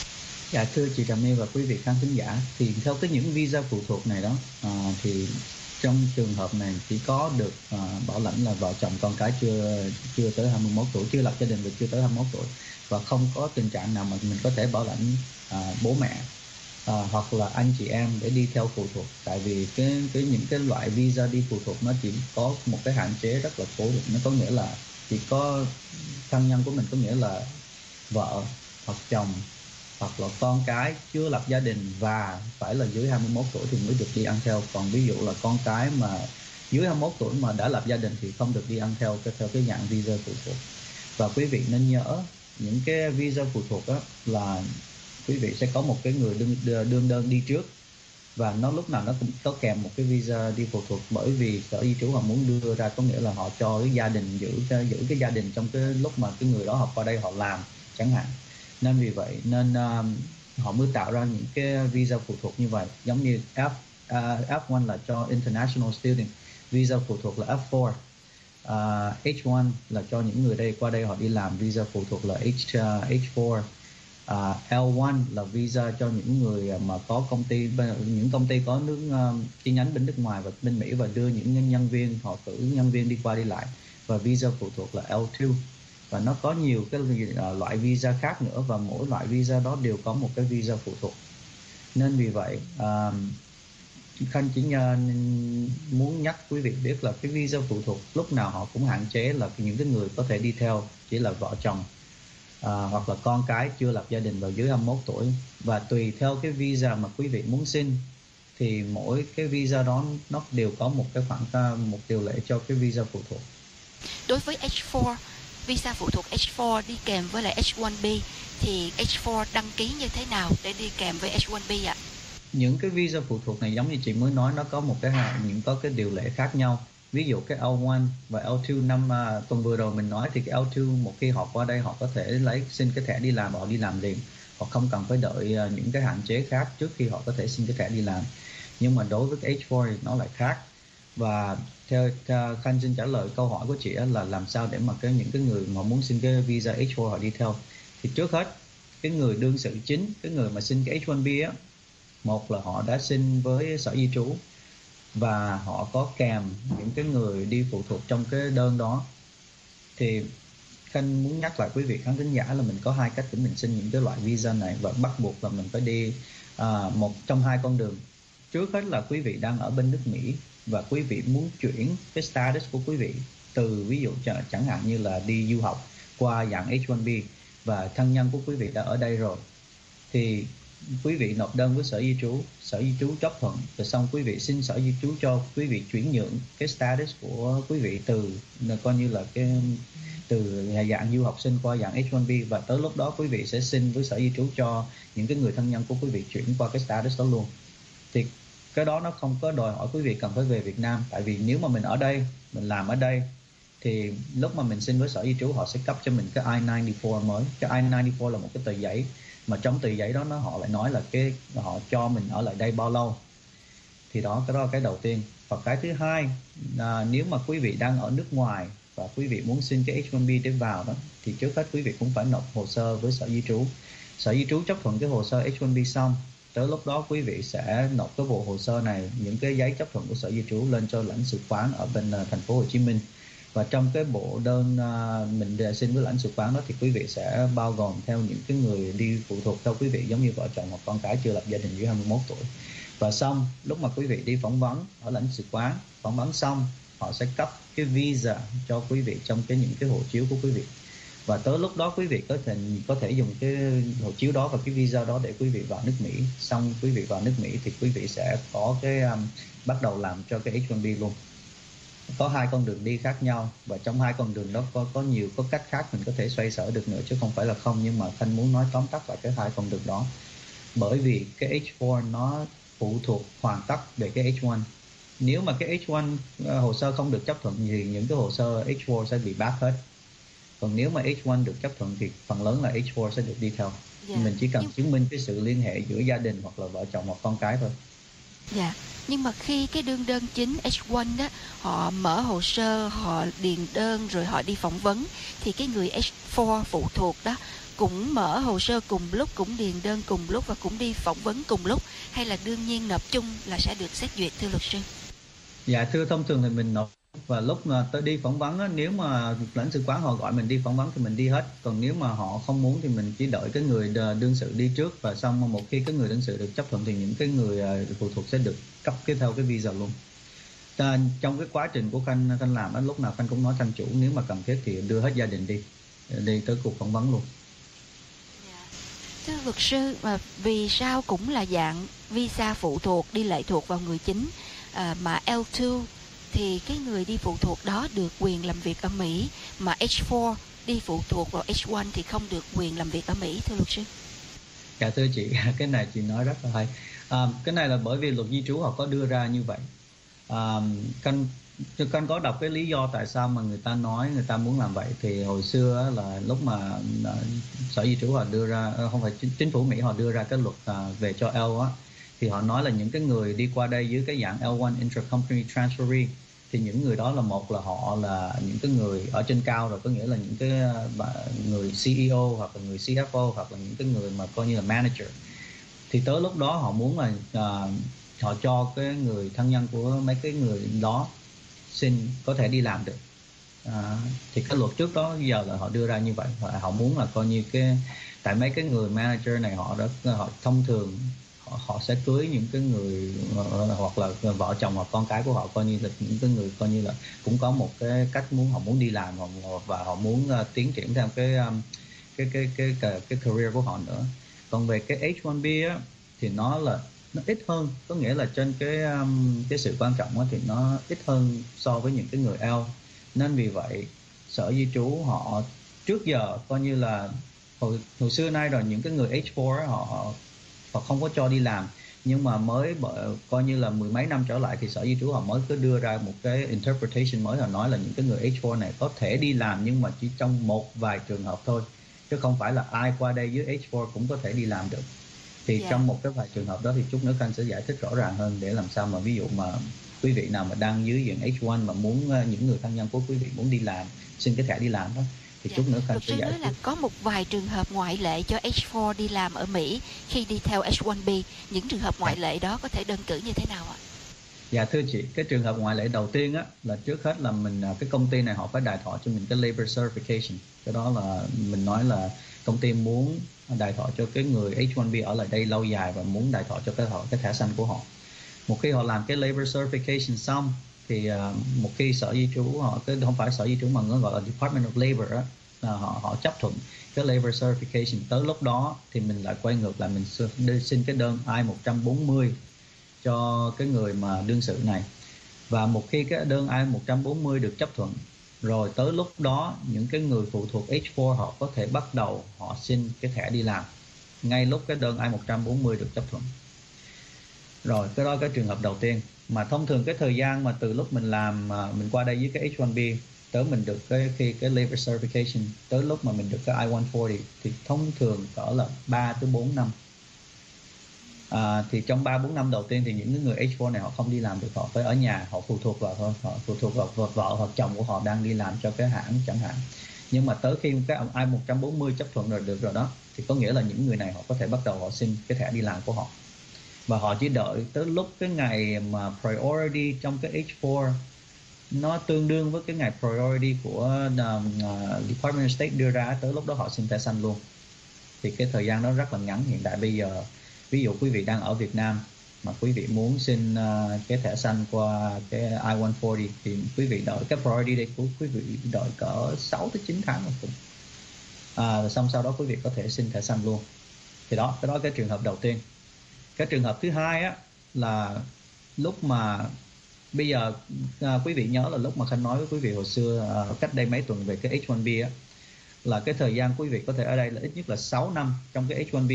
Dạ thưa chị Trà My và quý vị khán thính giả, thì theo cái những visa phụ thuộc này đó, à, thì trong trường hợp này chỉ có được à, bảo lãnh là vợ chồng con cái chưa chưa tới hai mươi mốt tuổi, chưa lập gia đình và chưa tới hai mươi mốt tuổi, và không có tình trạng nào mà mình có thể bảo lãnh à, bố mẹ. à, hoặc là anh chị em để đi theo phụ thuộc. Tại vì cái cái những cái loại visa đi phụ thuộc nó chỉ có một cái hạn chế rất là cố định. Nó có nghĩa là chỉ có thân nhân của mình, có nghĩa là vợ hoặc chồng hoặc là con cái chưa lập gia đình và phải là dưới hai mươi mốt tuổi thì mới được đi ăn theo. Còn ví dụ là con cái mà dưới hai mươi mốt tuổi mà đã lập gia đình thì không được đi ăn theo theo cái dạng visa phụ thuộc. Và quý vị nên nhớ những cái visa phụ thuộc đó là quý vị sẽ có một cái người đương, đương đơn đi trước, và nó lúc nào nó cũng có kèm một cái visa đi phụ thuộc, bởi vì Sở Di trú họ muốn đưa ra, có nghĩa là họ cho cái gia đình giữ giữ cái gia đình trong cái lúc mà cái người đó họ qua đây họ làm chẳng hạn. Nên vì vậy nên uh, họ mới tạo ra những cái visa phụ thuộc như vậy. Giống như F, uh, F một là cho International Student, visa phụ thuộc là F bốn, uh, H một là cho những người đây qua đây họ đi làm, visa phụ thuộc là H, uh, H bốn. Uh, L một là visa cho những người mà có công ty, những công ty có nước uh, chi nhánh bên nước ngoài và bên Mỹ và đưa những nhân viên, họ cử nhân viên đi qua đi lại. Và visa phụ thuộc là L hai. Và nó có nhiều cái uh, loại visa khác nữa, và mỗi loại visa đó đều có một cái visa phụ thuộc. Nên vì vậy uh, Khanh chỉ nhờ, muốn nhắc quý vị biết là cái visa phụ thuộc lúc nào họ cũng hạn chế là những cái người có thể đi theo chỉ là vợ chồng, À, hoặc là con cái chưa lập gia đình vào dưới hai mươi mốt tuổi. Và tùy theo cái visa mà quý vị muốn xin thì mỗi cái visa đó nó đều có một cái khoản một điều lệ cho cái visa phụ thuộc. Đối với H bốn, visa phụ thuộc H bốn đi kèm với lại H một B thì H bốn đăng ký như thế nào để đi kèm với H một B ạ? Những cái visa phụ thuộc này giống như chị mới nói, nó có một cái những có cái điều lệ khác nhau. Ví dụ cái L một và L hai năm uh, tuần vừa rồi mình nói thì cái L hai một khi họ qua đây họ có thể lấy xin cái thẻ đi làm và họ đi làm liền. Họ không cần phải đợi uh, những cái hạn chế khác trước khi họ có thể xin cái thẻ đi làm. Nhưng mà đối với cái H bốn thì nó lại khác. Và theo uh, Khanh xin trả lời câu hỏi của chị là làm sao để mà cái những cái người mà muốn xin cái visa H bốn họ đi theo. Thì trước hết cái người đương sự chính, cái người mà xin cái H một B á, một là họ đã xin với Sở Di trú và họ có kèm những cái người đi phụ thuộc trong cái đơn đó. Thì Khanh muốn nhắc lại quý vị khán thính giả là mình có hai cách để mình xin những cái loại visa này, và bắt buộc là mình phải đi à, một trong hai con đường. Trước hết là quý vị đang ở bên nước Mỹ và quý vị muốn chuyển cái status của quý vị từ ví dụ chẳng hạn như là đi du học qua dạng H một B và thân nhân của quý vị đã ở đây rồi, thì quý vị nộp đơn với Sở Di trú, Sở Di trú chấp thuận, rồi xong quý vị xin Sở Di trú cho quý vị chuyển nhượng cái status của quý vị từ coi như là cái từ dạng du học sinh qua dạng H một B, và tới lúc đó quý vị sẽ xin với Sở Di trú cho những cái người thân nhân của quý vị chuyển qua cái status đó luôn. Thì cái đó nó không có đòi hỏi quý vị cần phải về Việt Nam, tại vì nếu mà mình ở đây, mình làm ở đây thì lúc mà mình xin với Sở Di trú họ sẽ cấp cho mình cái I chín mươi tư mới. Cái I chín mươi tư là một cái tờ giấy mà trong tờ giấy đó nó họ lại nói là cái họ cho mình ở lại đây bao lâu. Thì đó, cái đó là cái đầu tiên. Và cái thứ hai là nếu mà quý vị đang ở nước ngoài và quý vị muốn xin cái H một B để vào đó, thì trước hết quý vị cũng phải nộp hồ sơ với Sở Di trú. Sở Di trú chấp thuận cái hồ sơ H một B xong, tới lúc đó quý vị sẽ nộp cái bộ hồ sơ này, những cái giấy chấp thuận của Sở Di trú lên cho lãnh sự quán ở bên uh, thành phố Hồ Chí Minh. Và trong cái bộ đơn uh, mình đề xin với lãnh sự quán đó thì quý vị sẽ bao gồm theo những cái người đi phụ thuộc theo quý vị, giống như vợ chồng hoặc con cái chưa lập gia đình dưới hai mươi mốt tuổi. Và xong lúc mà quý vị đi phỏng vấn ở lãnh sự quán, phỏng vấn xong họ sẽ cấp cái visa cho quý vị trong cái những cái hộ chiếu của quý vị. Và tới lúc đó quý vị có thể có thể dùng cái hộ chiếu đó và cái visa đó để quý vị vào nước Mỹ. Xong quý vị vào nước Mỹ thì quý vị sẽ có cái um, bắt đầu làm cho cái H một B luôn. Có hai con đường đi khác nhau, và trong hai con đường đó có có nhiều có cách khác mình có thể xoay sở được nữa chứ không phải là không. Nhưng mà Khanh muốn nói tóm tắt lại cái hai con đường đó, bởi vì cái H bốn nó phụ thuộc hoàn tất về cái H một. Nếu mà cái H một uh, hồ sơ không được chấp thuận thì những cái hồ sơ H bốn sẽ bị bác hết. Còn nếu mà H một được chấp thuận thì phần lớn là H bốn sẽ được đi theo. Dạ. Mình chỉ cần chứng minh cái sự liên hệ giữa gia đình hoặc là vợ chồng hoặc con cái thôi. Dạ, nhưng mà khi cái đương đơn chính H một đó, họ mở hồ sơ, họ điền đơn rồi họ đi phỏng vấn, thì cái người H bốn phụ thuộc đó cũng mở hồ sơ cùng lúc, cũng điền đơn cùng lúc và cũng đi phỏng vấn cùng lúc, hay là đương nhiên nộp chung là sẽ được xét duyệt thưa luật sư? Dạ thưa, thông thường thì mình nộp Và lúc mà tôi đi phỏng vấn á, nếu mà lãnh sự quán họ gọi mình đi phỏng vấn thì mình đi hết. Còn nếu mà họ không muốn thì mình chỉ đợi cái người đương sự đi trước, và xong một khi cái người đương sự được chấp thuận thì những cái người phụ thuộc sẽ được cấp cái theo cái visa luôn. À, trong cái quá trình của Khanh Khanh làm á, lúc nào Khanh cũng nói thân chủ nếu mà cần thiết thì đưa hết gia đình đi đi tới cuộc phỏng vấn luôn. Thưa luật sư, mà vì sao cũng là dạng visa phụ thuộc đi lệ thuộc vào người chính, à, mà L hai thì cái người đi phụ thuộc đó được quyền làm việc ở Mỹ, mà H bốn đi phụ thuộc vào H một thì không được quyền làm việc ở Mỹ, thưa luật sư? Dạ thưa chị, cái này chị nói rất là hay. À, cái này là bởi vì luật di trú họ có đưa ra như vậy. À, Khanh Khanh có đọc cái lý do tại sao mà người ta nói người ta muốn làm vậy. Thì hồi xưa là lúc mà Sở Di trú họ đưa ra, không phải chính phủ Mỹ họ đưa ra cái luật về cho L á, thì họ nói là những cái người đi qua đây dưới cái dạng L một Intracompany Transferee thì những người đó là một là họ là những cái người ở trên cao rồi, có nghĩa là những cái người C E O hoặc là người C F O hoặc là những cái người mà coi như là manager. Thì tới lúc đó họ muốn là uh, họ cho cái người thân nhân của mấy cái người đó xin có thể đi làm được. À, thì cái luật trước đó giờ là họ đưa ra như vậy, họ, họ muốn là coi như cái tại mấy cái người manager này họ rất họ thông thường họ, họ sẽ cưới những cái người uh, hoặc là vợ chồng hoặc con cái của họ coi như là những cái người coi như là cũng có một cái cách muốn họ muốn đi làm họ, và họ muốn uh, tiến triển theo cái, um, cái cái cái cái cái career của họ nữa. Còn về cái H một B á thì nó là nó ít hơn, có nghĩa là trên cái um, cái sự quan trọng á, thì nó ít hơn so với những cái người L. Nên vì vậy Sở Di trú họ trước giờ coi như là hồi, hồi xưa nay rồi những cái người H bốn á, họ họ không có cho đi làm, nhưng mà mới bởi, coi như là mười mấy năm trở lại thì Sở Di trú họ mới cứ đưa ra một cái interpretation mới, là nói là những cái người H bốn này có thể đi làm nhưng mà chỉ trong một vài trường hợp thôi, chứ không phải là ai qua đây dưới H bốn cũng có thể đi làm được. Thì yeah. trong một cái vài trường hợp đó thì chút nữa Khanh sẽ giải thích rõ ràng hơn để làm sao mà ví dụ mà quý vị nào mà đang dưới diện H một mà muốn những người thân nhân của quý vị muốn đi làm, xin cái thẻ đi làm đó thì yeah. chút nữa Khanh sẽ giải thích. Là có một vài trường hợp ngoại lệ cho H bốn đi làm ở Mỹ khi đi theo H một B. Những trường hợp ngoại lệ đó có thể đơn cử như thế nào ạ? Dạ thưa chị, cái trường hợp ngoại lệ đầu tiên á là trước hết là mình cái công ty này họ phải đài thọ cho mình cái labor certification. Cái đó là mình nói là công ty muốn đài thọ cho cái người H một B ở lại đây lâu dài và muốn đài thọ cho cái họ cái thẻ xanh của họ. Một khi họ làm cái labor certification xong thì uh, một khi Sở Di trú họ cái không phải Sở Di trú mà nó gọi là Department of Labor á, là họ họ chấp thuận cái labor certification, tới lúc đó thì mình lại quay ngược lại mình xin cái đơn I một bốn không cho cái người mà đương sự này. Và một khi cái đơn I một bốn không được chấp thuận rồi, tới lúc đó những cái người phụ thuộc H bốn họ có thể bắt đầu họ xin cái thẻ đi làm ngay lúc cái đơn I một bốn không được chấp thuận. Rồi cái đó cái trường hợp đầu tiên. Mà thông thường cái thời gian mà từ lúc mình làm mình qua đây với cái H một B tới mình được cái khi cái labor certification tới lúc mà mình được cái I một bốn không thì thông thường cỡ là ba tới bốn năm. À, thì trong ba bốn năm đầu tiên thì những người H bốn này họ không đi làm được, họ phải ở nhà, họ phụ thuộc vào thôi, họ phụ thuộc vào vợ, vợ hoặc chồng của họ đang đi làm cho cái hãng chẳng hạn. Nhưng mà tới khi cái I một bốn không chấp thuận rồi được rồi đó thì có nghĩa là những người này họ có thể bắt đầu họ xin cái thẻ đi làm của họ, và họ chỉ đợi tới lúc cái ngày mà priority trong cái H bốn nó tương đương với cái ngày priority của uh, Department of State đưa ra, tới lúc đó họ xin thẻ xanh luôn. Thì cái thời gian đó rất là ngắn. Hiện tại bây giờ ví dụ quý vị đang ở Việt Nam mà quý vị muốn xin uh, cái thẻ xanh qua cái I một bốn không thì quý vị đợi cái priority đây của quý vị đợi cỡ sáu tới chín tháng rồi. À, xong sau đó quý vị có thể xin thẻ xanh luôn. Thì đó, cái đó cái trường hợp đầu tiên. Cái trường hợp thứ hai á là lúc mà bây giờ à, quý vị nhớ là lúc mà Khanh nói với quý vị hồi xưa à, cách đây mấy tuần về cái H một B á, là cái thời gian quý vị có thể ở đây là ít nhất là sáu năm trong cái H một B,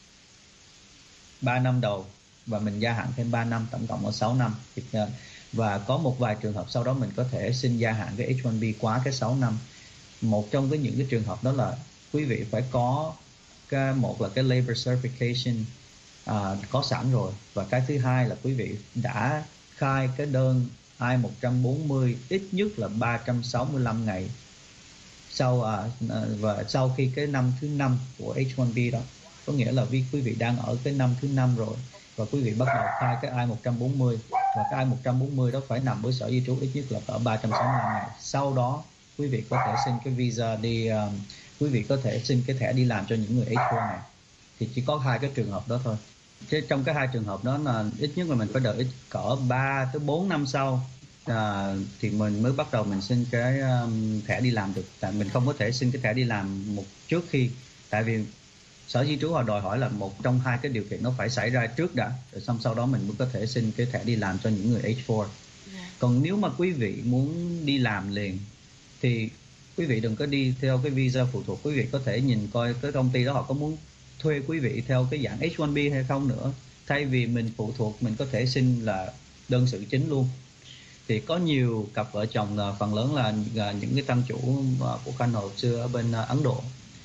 ba năm đầu và mình gia hạn thêm ba năm, tổng cộng là sáu năm. Và có một vài trường hợp sau đó mình có thể xin gia hạn cái H một B quá cái sáu năm. Một trong cái những cái trường hợp đó là quý vị phải có cái một là cái labor certification à, có sẵn rồi, và cái thứ hai là quý vị đã khai cái đơn I một bốn không ít nhất là ba trăm sáu mươi lăm ngày sau à, và sau khi cái năm thứ năm của H một B đó, có nghĩa là vì quý vị đang ở cái năm thứ năm rồi và quý vị bắt đầu khai cái I một trăm bốn mươi, và cái I một trăm bốn mươi đó phải nằm với sở di trú ít nhất là ở ba trăm sáu mươi lăm ngày. Sau đó quý vị có thể xin cái visa đi, um, quý vị có thể xin cái thẻ đi làm cho những người H bốn này. Thì chỉ có hai cái trường hợp đó thôi. Chứ trong cái hai trường hợp đó là ít nhất là mình phải đợi ít cỡ ba tới bốn năm sau à, thì mình mới bắt đầu mình xin cái um, thẻ đi làm được. Tại mình không có thể xin cái thẻ đi làm một trước khi, tại vì sở di trú họ đòi hỏi là một trong hai cái điều kiện nó phải xảy ra trước đã, rồi xong sau đó mình mới có thể xin cái thẻ đi làm cho những người H bốn. Còn nếu mà quý vị muốn đi làm liền thì quý vị đừng có đi theo cái visa phụ thuộc. Quý vị có thể nhìn coi cái công ty đó họ có muốn thuê quý vị theo cái dạng H một B hay không nữa. Thay vì mình phụ thuộc, mình có thể xin là đơn sự chính luôn. Thì có nhiều cặp vợ chồng, là phần lớn là những cái tăng chủ của Khanh hồi xưa ở bên Ấn Độ,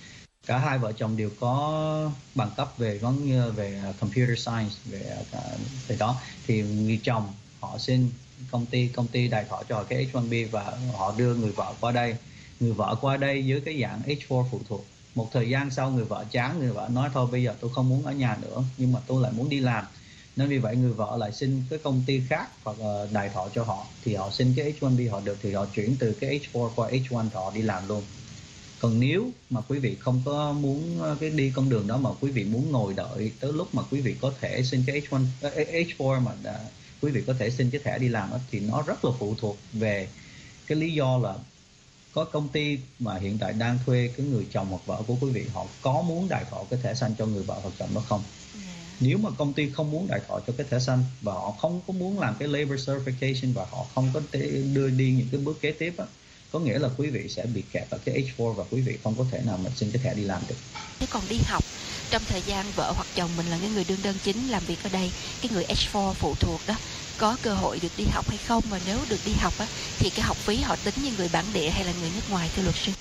cả hai vợ chồng đều có bằng cấp về vấn về computer science, về về đó. Thì người chồng họ xin công ty công ty đài thọ cho cái H một B và họ đưa người vợ qua đây. Người vợ qua đây dưới cái dạng H bốn phụ thuộc. Một thời gian sau người vợ chán, người vợ nói thôi bây giờ tôi không muốn ở nhà nữa, nhưng mà tôi lại muốn đi làm. Nên vì vậy người vợ lại xin cái công ty khác hoặc là đài thọ cho họ, thì họ xin cái H một B họ được thì họ chuyển từ cái H bốn qua H một họ đi làm luôn. Còn nếu mà quý vị không có muốn cái đi con đường đó, mà quý vị muốn ngồi đợi tới lúc mà quý vị có thể xin cái H một, H bốn mà đã, quý vị có thể xin cái thẻ đi làm đó, thì nó rất là phụ thuộc về cái lý do là có công ty mà hiện tại đang thuê cái người chồng hoặc vợ của quý vị, họ có muốn đài thọ cái thẻ xanh cho người vợ hoặc chồng đó không. Nếu mà công ty không muốn đài thọ cho cái thẻ xanh và họ không có muốn làm cái labor certification và họ không có đưa đi những cái bước kế tiếp á, có nghĩa là quý vị sẽ bị kẹt ở cái H bốn và quý vị không có thể nào mà xin cái thẻ đi làm được. Thế còn đi học, trong thời gian vợ hoặc chồng mình là cái người đương đơn chính làm việc ở đây, cái người H bốn phụ thuộc đó, có cơ hội được đi học hay không? Và nếu được đi học á, thì cái học phí họ tính như người bản địa hay là người nước ngoài, thưa luật sư?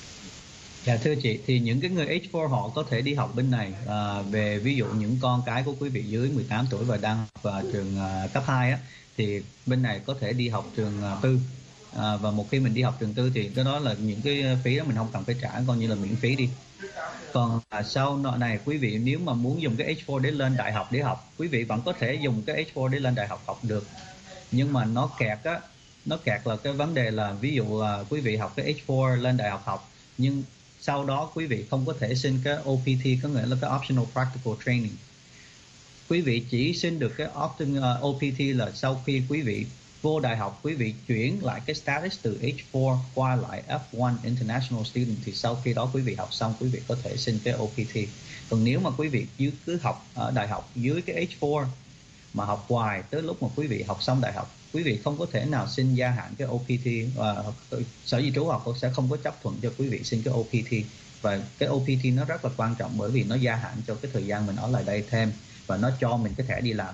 Dạ thưa chị, thì những cái người H bốn họ có thể đi học bên này à, về ví dụ những con cái của quý vị dưới mười tám tuổi và đang học vào trường à, cấp hai á, thì bên này có thể đi học trường à, tư. À, và một khi mình đi học trường tư thì cái đó là những cái phí đó mình không cần phải trả, coi như là miễn phí đi. Còn à, sau nọ này quý vị nếu mà muốn dùng cái H bốn để lên đại học để học, quý vị vẫn có thể dùng cái H bốn để lên đại học học được. Nhưng mà nó kẹt á, nó kẹt là cái vấn đề là ví dụ là quý vị học cái H bốn lên đại học học, nhưng sau đó quý vị không có thể xin cái O P T, có nghĩa là cái Optional Practical Training. Quý vị chỉ xin được cái O P T là sau khi quý vị vô đại học, quý vị chuyển lại cái status từ H bốn qua lại F một International Student, thì sau khi đó quý vị học xong quý vị có thể xin cái O P T. Còn nếu mà quý vị cứ, cứ học ở đại học dưới cái H bốn mà học hoài tới lúc mà quý vị học xong đại học, quý vị không có thể nào xin gia hạn cái O P T, và sở di trú họ sẽ không có chấp thuận cho quý vị xin cái O P T. Và cái O P T nó rất là quan trọng bởi vì nó gia hạn cho cái thời gian mình ở lại đây thêm và nó cho mình cái thẻ đi làm.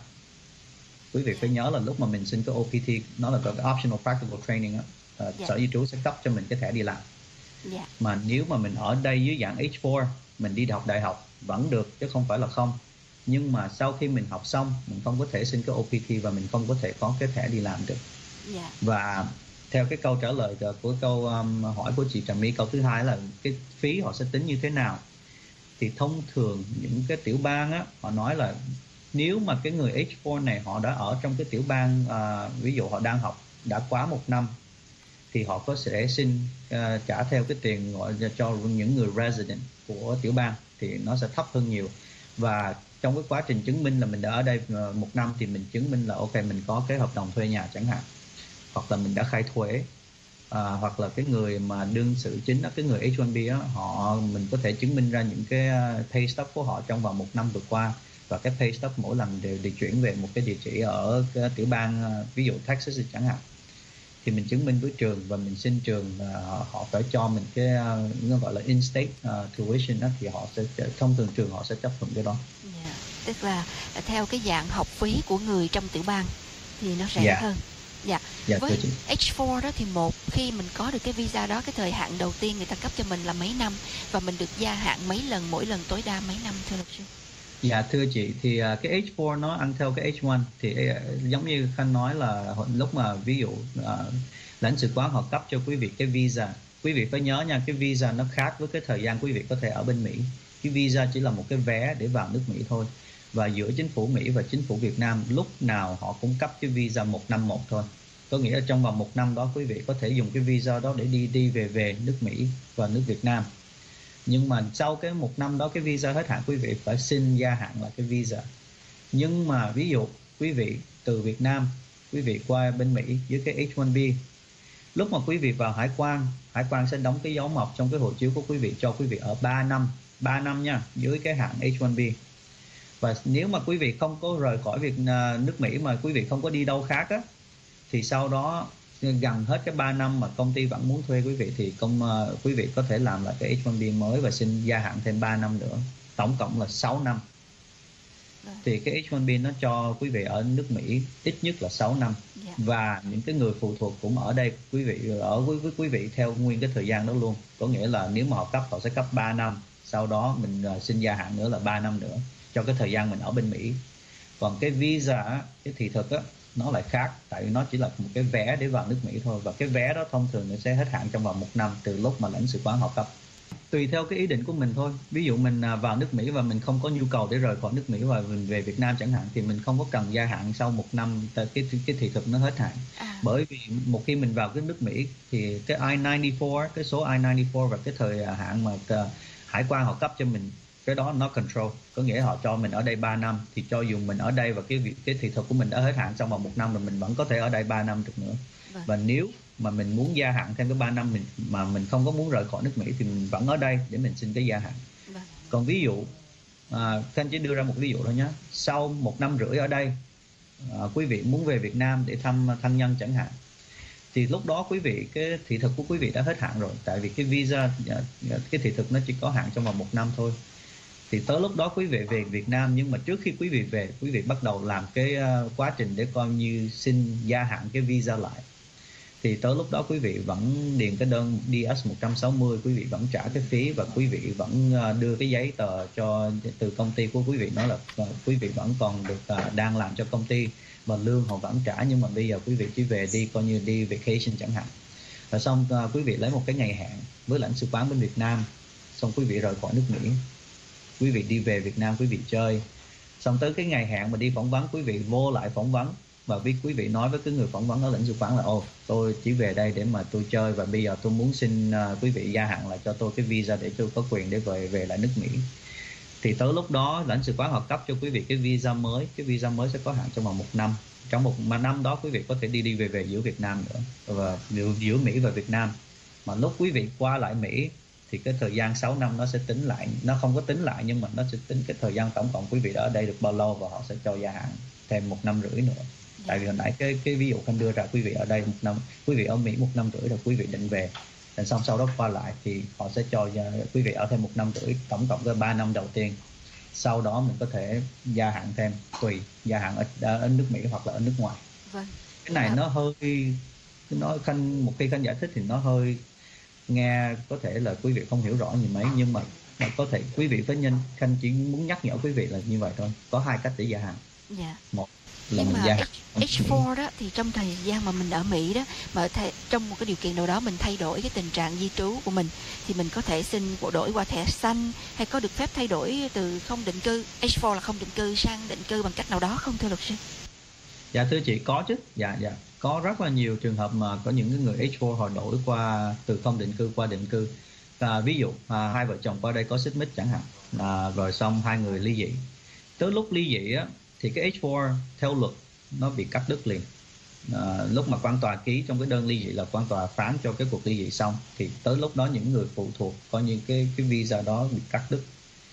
Quý vị phải nhớ là lúc mà mình xin cái O P T, nó là cái Optional Practical Training á, dạ. Sở di trú sẽ cấp cho mình cái thẻ đi làm. Dạ. Mà nếu mà mình ở đây dưới dạng H bốn, mình đi học đại học vẫn được chứ không phải là không. Nhưng mà sau khi mình học xong, mình không có thể xin cái O P T và mình không có thể có cái thẻ đi làm được. Yeah. Và theo cái câu trả lời của câu um, hỏi của chị Trà My, câu thứ hai là cái phí họ sẽ tính như thế nào. Thì thông thường những cái tiểu bang á, họ nói là nếu mà cái người H bốn này họ đã ở trong cái tiểu bang, uh, ví dụ họ đang học đã quá một năm, thì họ có sẽ xin uh, trả theo cái tiền gọi cho những người resident của tiểu bang, thì nó sẽ thấp hơn nhiều. Và trong cái quá trình chứng minh là mình đã ở đây một năm thì mình chứng minh là ok, mình có cái hợp đồng thuê nhà chẳng hạn, hoặc là mình đã khai thuế, à, hoặc là cái người mà đương sự chính đó, cái người H một B đó, họ mình có thể chứng minh ra những cái pay stub của họ trong vòng một năm vừa qua, và cái pay stub mỗi lần đều được chuyển về một cái địa chỉ ở cái tiểu bang, ví dụ Texas chẳng hạn, thì mình chứng minh với trường và mình xin trường uh, họ phải cho mình cái uh, nó gọi là in-state uh, tuition đó, thì họ sẽ thông thường trường họ sẽ chấp thuận cái đó. Yeah. Tức là theo cái dạng học phí của người trong tiểu bang thì nó rẻ yeah. hơn. Dạ. Yeah. Với H bốn đó thì một khi mình có được cái visa đó, cái thời hạn đầu tiên người ta cấp cho mình là mấy năm và mình được gia hạn mấy lần, mỗi lần tối đa mấy năm, thưa luật sư? Dạ thưa chị, thì uh, cái H bốn nó ăn theo cái H một, thì uh, giống như Khanh nói là lúc mà ví dụ uh, lãnh sự quán họ cấp cho quý vị cái visa, quý vị phải nhớ nha, cái visa nó khác với cái thời gian quý vị có thể ở bên Mỹ. Cái visa chỉ là một cái vé để vào nước Mỹ thôi. và giữa chính phủ Mỹ và chính phủ Việt Nam lúc nào họ cũng cấp cái visa một năm một thôi. Có nghĩa là trong vòng một năm đó quý vị có thể dùng cái visa đó để đi đi về về nước Mỹ và nước Việt Nam. Nhưng mà sau cái một năm đó cái visa hết hạn, quý vị phải xin gia hạn lại cái visa. Nhưng mà ví dụ quý vị từ Việt Nam quý vị qua bên Mỹ với cái H một B, lúc mà quý vị vào hải quan, hải quan sẽ đóng cái dấu mộc trong cái hộ chiếu của quý vị cho quý vị ở ba năm, ba năm nha, dưới cái hạn H một B. Và nếu mà quý vị không có rời khỏi Việt nước Mỹ mà quý vị không có đi đâu khác á, thì sau đó gần hết cái ba năm mà công ty vẫn muốn thuê quý vị thì công uh, quý vị có thể làm lại cái H một B mới và xin gia hạn thêm ba năm nữa, tổng cộng là sáu năm. Thì cái H một B nó cho quý vị ở nước Mỹ ít nhất là sáu năm. Yeah. Và những cái người phụ thuộc cũng ở đây quý vị ở với, với quý vị theo nguyên cái thời gian đó luôn. Có nghĩa là nếu mà họ cấp họ sẽ cấp ba năm, sau đó mình uh, xin gia hạn nữa là ba năm nữa cho cái thời gian mình ở bên Mỹ. Còn cái visa, cái thị thực á, nó lại khác, tại vì nó chỉ là một cái vé để vào nước Mỹ thôi, và cái vé đó thông thường nó sẽ hết hạn trong vòng một năm từ lúc mà lãnh sự quán họ cấp. Tùy theo cái ý định của mình thôi. Ví dụ mình vào nước Mỹ và mình không có nhu cầu để rời khỏi nước Mỹ và mình về Việt Nam chẳng hạn, thì mình không có cần gia hạn sau một năm cái cái thị thực nó hết hạn. À. Bởi vì một khi mình vào cái nước Mỹ thì cái I chín mươi tư, cái số I chín mươi tư và cái thời hạn mà hải quan họ cấp cho mình, cái đó nó control, có nghĩa họ cho mình ở đây ba năm, thì cho dù mình ở đây và cái cái thị thực của mình đã hết hạn trong vòng một năm rồi, mình vẫn có thể ở đây ba năm được nữa. Vâng. Và nếu mà mình muốn gia hạn thêm cái ba năm mình mà mình không có muốn rời khỏi nước Mỹ thì mình vẫn ở đây để mình xin cái gia hạn. Vâng. Còn ví dụ à, Khanh chỉ đưa ra một ví dụ thôi nhé, sau một năm rưỡi ở đây à, quý vị muốn về Việt Nam để thăm thân nhân chẳng hạn, thì lúc đó quý vị cái thị thực của quý vị đã hết hạn rồi, tại vì cái visa cái thị thực nó chỉ có hạn trong vòng một năm thôi. Thì tới lúc đó quý vị về Việt Nam, nhưng mà trước khi quý vị về, quý vị bắt đầu làm cái uh, quá trình để coi như xin gia hạn cái visa lại. Thì tới lúc đó quý vị vẫn điền cái đơn D S một sáu không, quý vị vẫn trả cái phí và quý vị vẫn uh, đưa cái giấy tờ cho từ công ty của quý vị, nói là uh, quý vị vẫn còn được uh, đang làm cho công ty và lương họ vẫn trả, nhưng mà bây giờ quý vị chỉ về đi coi như đi vacation chẳng hạn. Rồi xong uh, quý vị lấy một cái ngày hẹn với lãnh sự quán bên Việt Nam, xong quý vị rời khỏi nước Mỹ, quý vị đi về Việt Nam quý vị chơi, xong tới cái ngày hẹn mà đi phỏng vấn, quý vị vô lại phỏng vấn và biết quý vị nói với cái người phỏng vấn ở lãnh sự quán là ồ tôi chỉ về đây để mà tôi chơi và bây giờ tôi muốn xin uh, quý vị gia hạn lại cho tôi cái visa để tôi có quyền để về về lại nước Mỹ. Thì tới lúc đó lãnh sự quán họ cấp cho quý vị cái visa mới, cái visa mới sẽ có hạn trong vòng một năm. Trong một mà năm đó quý vị có thể đi đi về về giữa Việt Nam nữa, và giữa Mỹ và Việt Nam. Mà lúc quý vị qua lại Mỹ thì cái thời gian sáu năm nó sẽ tính lại, nó không có tính lại nhưng mà nó sẽ tính cái thời gian tổng cộng quý vị đã ở đây được bao lâu và họ sẽ cho gia hạn thêm một năm rưỡi nữa. Yeah. Tại vì hồi nãy cái cái ví dụ Khanh đưa ra quý vị ở đây một năm, quý vị ở Mỹ một năm rưỡi rồi quý vị định về, rồi xong sau đó qua lại thì họ sẽ cho quý vị ở thêm một năm rưỡi, tổng cộng với ba năm đầu tiên. Sau đó mình có thể gia hạn thêm, tùy gia hạn ở, ở nước Mỹ hoặc là ở nước ngoài. Vâng. Cái này nó hơi, nó Khanh một khi Khanh giải thích thì nó hơi nghe có thể là quý vị không hiểu rõ gì mấy, nhưng mà có thể quý vị phải nhân Khanh chỉ muốn nhắc nhở quý vị là như vậy thôi. Có hai cách để gia hạn. Dạ. Một là nhưng mình mà gia hạn H bốn đó thì trong thời gian mà mình ở Mỹ đó, mà th- trong một cái điều kiện nào đó mình thay đổi cái tình trạng di trú của mình thì mình có thể xin bộ đổi qua thẻ xanh, hay có được phép thay đổi từ không định cư, H bốn là không định cư sang định cư bằng cách nào đó không thưa luật sư? Dạ thưa chị, có chứ. Dạ dạ. Có rất là nhiều trường hợp mà có những cái người H bốn họ đổi qua từ không định cư qua định cư. À, ví dụ à, hai vợ chồng qua đây có xích mích chẳng hạn, à, rồi xong hai người ly dị. Tới lúc ly dị á thì cái H bốn theo luật nó bị cắt đứt liền. À, lúc mà quan tòa ký trong cái đơn ly dị là quan tòa phán cho cái cuộc ly dị xong, thì tới lúc đó những người phụ thuộc coi như cái cái visa đó bị cắt đứt.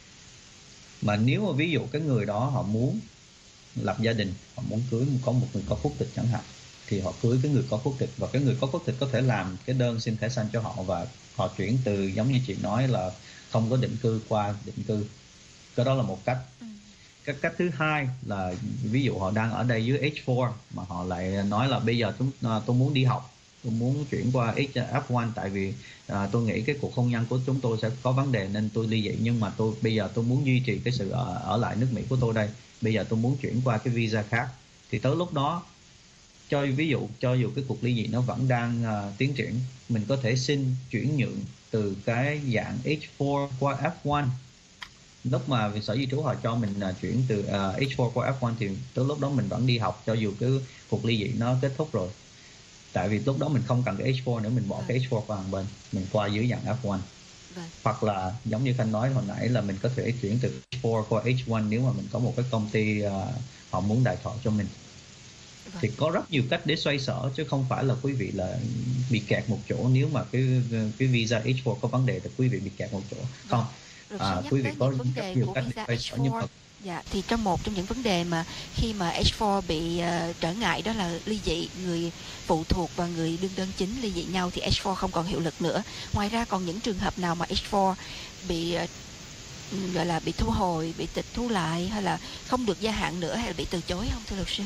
Mà nếu mà ví dụ cái người đó họ muốn lập gia đình, họ muốn cưới có một người có quốc tịch chẳng hạn, thì họ cưới cái người có quốc tịch, và cái người có quốc tịch có thể làm cái đơn xin thẻ xanh cho họ và họ chuyển từ giống như chị nói là không có định cư qua định cư. Cái đó là một cách. Cái cách thứ hai là ví dụ họ đang ở đây dưới H bốn mà họ lại nói là bây giờ tôi, tôi muốn đi học, tôi muốn chuyển qua F một tại vì à, tôi nghĩ cái cuộc hôn nhân của chúng tôi sẽ có vấn đề nên tôi ly dị, nhưng mà tôi bây giờ tôi muốn duy trì cái sự ở, ở lại nước Mỹ của tôi đây, bây giờ tôi muốn chuyển qua cái visa khác. Thì tới lúc đó cho ví dụ cho dù cái cuộc ly dị nó vẫn đang uh, tiến triển, mình có thể xin chuyển nhượng từ cái dạng H bốn qua F một lúc mà sở di trú họ cho mình uh, chuyển từ uh, H four qua F one thì tới lúc đó mình vẫn đi học cho dù cái cuộc ly dị nó kết thúc rồi. Tại vì lúc đó mình không cần cái H four nữa, mình bỏ cái H four qua hàng bên, mình qua dưới dạng F one. Vâng. Hoặc là giống như Khanh nói hồi nãy là mình có thể chuyển từ H four qua H one nếu mà mình có một cái công ty uh, họ muốn đài thọ cho mình. Vâng. Thì có rất nhiều cách để xoay sở chứ không phải là quý vị là bị kẹt một chỗ. Nếu mà cái cái visa H four có vấn đề thì quý vị bị kẹt một chỗ. Không, à, quý vị có rất nhiều cách để xoay sở. Nhưng mà dạ, thì trong một trong những vấn đề mà khi mà H four bị uh, trở ngại đó là ly dị, người phụ thuộc và người đương đơn chính ly dị nhau thì H four không còn hiệu lực nữa. Ngoài ra còn những trường hợp nào mà H four bị uh, gọi là bị thu hồi, bị tịch thu lại hay là không được gia hạn nữa hay là bị từ chối không thưa luật sư?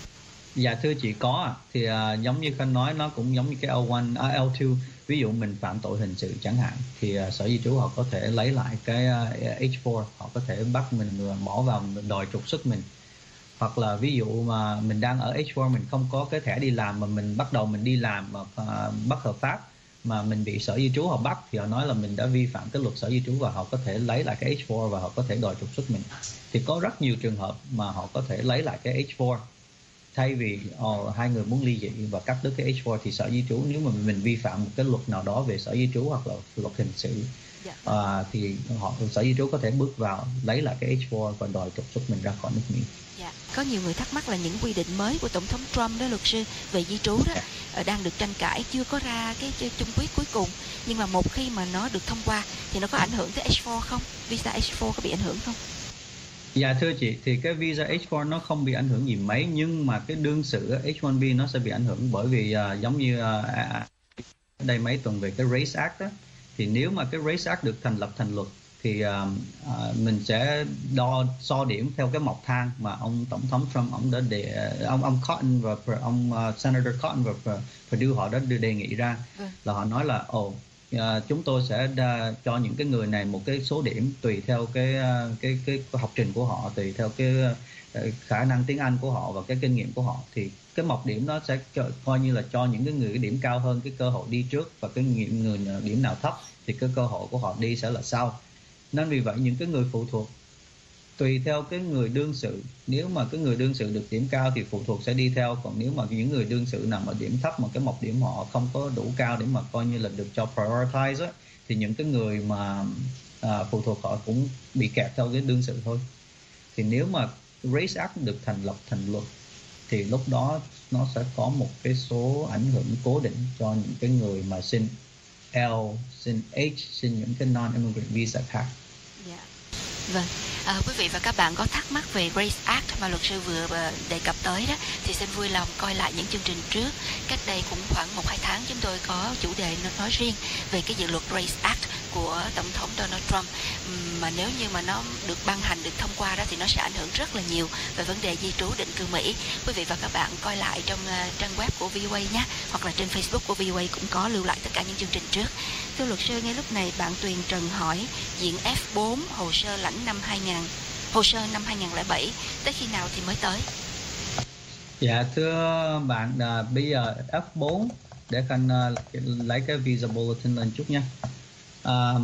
Dạ thưa chị có ạ. Thì uh, giống như Khanh nói nó cũng giống như cái L one, uh, L two. Ví dụ mình phạm tội hình sự chẳng hạn thì uh, sở di trú họ có thể lấy lại cái uh, H four, họ có thể bắt mình bỏ vào đòi trục xuất mình. Hoặc là ví dụ mà mình đang ở H four, mình không có cái thẻ đi làm mà mình bắt đầu mình đi làm mà uh, bất hợp pháp mà mình bị sở di trú họ bắt thì họ nói là mình đã vi phạm cái luật sở di trú và họ có thể lấy lại cái H four và họ có thể đòi trục xuất mình. Thì có rất nhiều trường hợp mà họ có thể lấy lại cái H four. Thay vì oh, hai người muốn ly dị và cắt đứt cái H four thì sở di trú, nếu mà mình vi phạm một cái luật nào đó về sở di trú hoặc là luật hình sự, dạ. uh, thì họ sở di trú có thể bước vào lấy lại cái H four và đòi trục xuất mình ra khỏi nước Mỹ. Dạ. Có nhiều người thắc mắc là những quy định mới của Tổng thống Trump đó luật sư về di trú đó, dạ. đang được tranh cãi, chưa có ra cái chung quyết cuối cùng. Nhưng mà một khi mà nó được thông qua thì nó có ảnh hưởng tới H four không? Visa H four có bị ảnh hưởng không? Dạ thưa chị, thì cái visa H four nó không bị ảnh hưởng gì mấy, nhưng mà cái đương sự H one B nó sẽ bị ảnh hưởng bởi vì uh, giống như uh, đây mấy tuần về cái Race Act đó, thì nếu mà cái Race Act được thành lập thành luật thì uh, uh, mình sẽ đo so điểm theo cái mọc thang mà ông tổng thống Trump ông đã đề ông ông Cotton và ông uh, Senator Cotton và Perdue họ đã đưa đề nghị ra, ừ. là họ nói là ồ oh, uh, chúng tôi sẽ uh, cho những cái người này một cái số điểm tùy theo cái uh, cái cái học trình của họ, tùy theo cái uh, khả năng tiếng Anh của họ và cái kinh nghiệm của họ, thì cái mọc điểm đó sẽ cho, coi như là cho những cái người cái điểm cao hơn cái cơ hội đi trước, và cái những người điểm nào thấp thì cái cơ hội của họ đi sẽ là sau. Nên vì vậy những cái người phụ thuộc tùy theo cái người đương sự, nếu mà cái người đương sự được điểm cao thì phụ thuộc sẽ đi theo, còn nếu mà những người đương sự nằm ở điểm thấp mà cái mọc điểm họ không có đủ cao để mà coi như là được cho prioritize á, thì những cái người mà à, phụ thuộc họ cũng bị kẹt theo cái đương sự thôi. Thì nếu mà Race Act được thành lập thành luật thì lúc đó nó sẽ có một cái số ảnh hưởng cố định cho những cái người mà xin L, xin H, xin những cái non-immigrant visa khác. Yeah. Vâng, à, quý vị và các bạn có thắc mắc về Race Act mà luật sư vừa đề cập tới đó thì xin vui lòng coi lại những chương trình trước. Cách đây cũng khoảng một hai tháng chúng tôi có chủ đề nói riêng về cái dự luật Race Act của Tổng thống Donald Trump, mà nếu như mà nó được ban hành, được thông qua đó thì nó sẽ ảnh hưởng rất là nhiều về vấn đề di trú định cư Mỹ. Quý vị và các bạn coi lại trong uh, trang web của vê o a nhé, hoặc là trên Facebook của vê o a cũng có lưu lại tất cả những chương trình trước. Thưa luật sư, ngay lúc này bạn Tuyền Trần hỏi diện F bốn hồ sơ lãnh năm hai nghìn, hồ sơ năm hai nghìn lẻ bảy tới khi nào thì mới tới? Dạ thưa bạn, à, bây giờ F bốn để Khanh uh, lấy cái visa bulletin lên chút nha. Uh,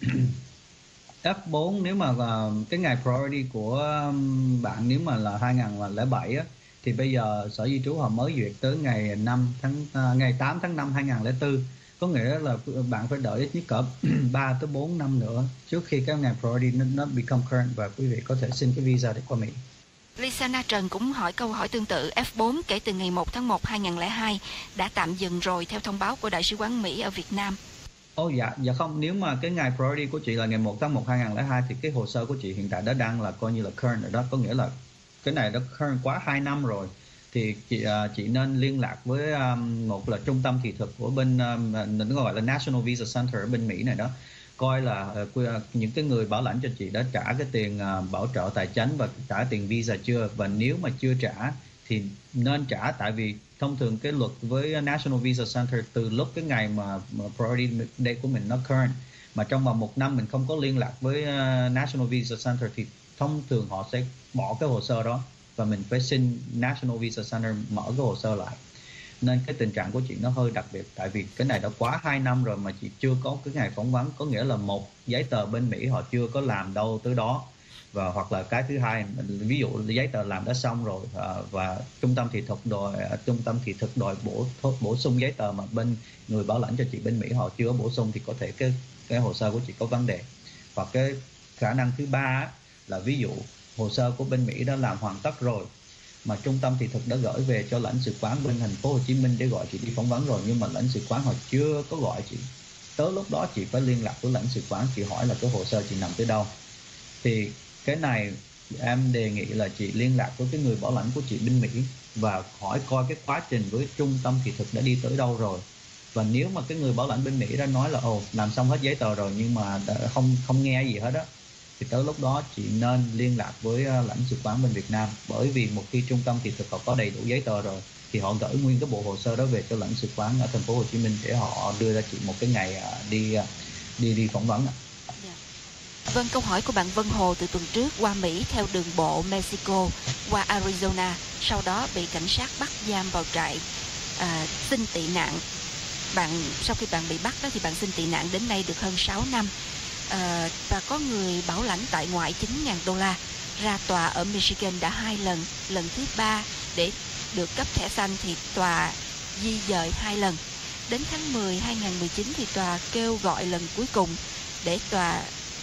F bốn nếu mà uh, cái ngày priority của um, bạn nếu mà là hai nghìn lẻ bảy á, thì bây giờ sở di trú họ mới duyệt tới ngày năm tháng uh, ngày tám tháng năm hai nghìn lẻ bốn, có nghĩa là bạn phải đợi ít nhất cỡ ba tới bốn năm nữa trước khi cái ngày priority nó, nó become current và quý vị có thể xin cái visa để qua Mỹ. Lisa Na Trần cũng hỏi câu hỏi tương tự. F bốn kể từ ngày một tháng một hai nghìn lẻ hai đã tạm dừng rồi theo thông báo của Đại sứ quán Mỹ ở Việt Nam. Ồ oh, dạ, dạ không, nếu mà cái ngày priority của chị là ngày một tháng một hai nghìn lẻ hai thì cái hồ sơ của chị hiện tại đã đang là coi như là current rồi đó, có nghĩa là cái này đã current quá hai năm rồi. Thì chị, uh, chị nên liên lạc với um, một là trung tâm thị thực của bên um, nó gọi là National Visa Center ở bên Mỹ này đó, coi là uh, những cái người bảo lãnh cho chị đã trả cái tiền uh, bảo trợ tài chính và trả tiền visa chưa, và nếu mà chưa trả thì nên trả, tại vì thông thường cái luật với National Visa Center từ lúc cái ngày mà, mà priority day của mình nó current mà trong vòng một năm mình không có liên lạc với uh, National Visa Center thì thông thường họ sẽ bỏ cái hồ sơ đó và mình phải xin National Visa Center mở cái hồ sơ lại. Nên cái tình trạng của chị nó hơi đặc biệt, tại vì cái này đã quá hai năm rồi mà chị chưa có cái ngày phỏng vấn, có nghĩa là một, giấy tờ bên Mỹ họ chưa có làm đâu tới đó, và hoặc là cái thứ hai, ví dụ giấy tờ làm đã xong rồi à, và trung tâm thị thực đòi trung tâm thị thực đòi bổ bổ sung giấy tờ mà bên người bảo lãnh cho chị bên Mỹ họ chưa bổ sung, thì có thể cái cái hồ sơ của chị có vấn đề. Hoặc cái khả năng thứ ba là ví dụ hồ sơ của bên Mỹ đã làm hoàn tất rồi mà trung tâm thị thực đã gửi về cho lãnh sự quán bên thành phố Hồ Chí Minh để gọi chị đi phỏng vấn rồi, nhưng mà lãnh sự quán họ chưa có gọi chị. Tới lúc đó chị phải liên lạc với lãnh sự quán, chị hỏi là cái hồ sơ chị nằm tới đâu. Thì cái này em đề nghị là chị liên lạc với cái người bảo lãnh của chị bên Mỹ và hỏi coi cái quá trình với trung tâm thị thực đã đi tới đâu rồi. Và nếu mà cái người bảo lãnh bên Mỹ đã nói là ồ làm xong hết giấy tờ rồi nhưng mà không không nghe gì hết á, thì tới lúc đó chị nên liên lạc với lãnh sự quán bên Việt Nam. Bởi vì một khi trung tâm thị thực họ có đầy đủ giấy tờ rồi thì họ gửi nguyên cái bộ hồ sơ đó về cho lãnh sự quán ở thành phố Hồ Chí Minh để họ đưa ra chị một cái ngày đi đi đi phỏng vấn. Vâng, câu hỏi của bạn Vân Hồ từ tuần trước qua Mỹ theo đường bộ Mexico qua Arizona, sau đó bị cảnh sát bắt giam vào trại à, xin tị nạn. Bạn sau khi bạn bị bắt đó thì bạn xin tị nạn đến nay được hơn sáu năm. À, và có người bảo lãnh tại ngoại chín nghìn đô la, ra tòa ở Michigan đã hai lần, lần thứ ba để được cấp thẻ xanh thì tòa di dời hai lần. Đến tháng mười năm hai nghìn không trăm mười chín thì tòa kêu gọi lần cuối cùng để tòa,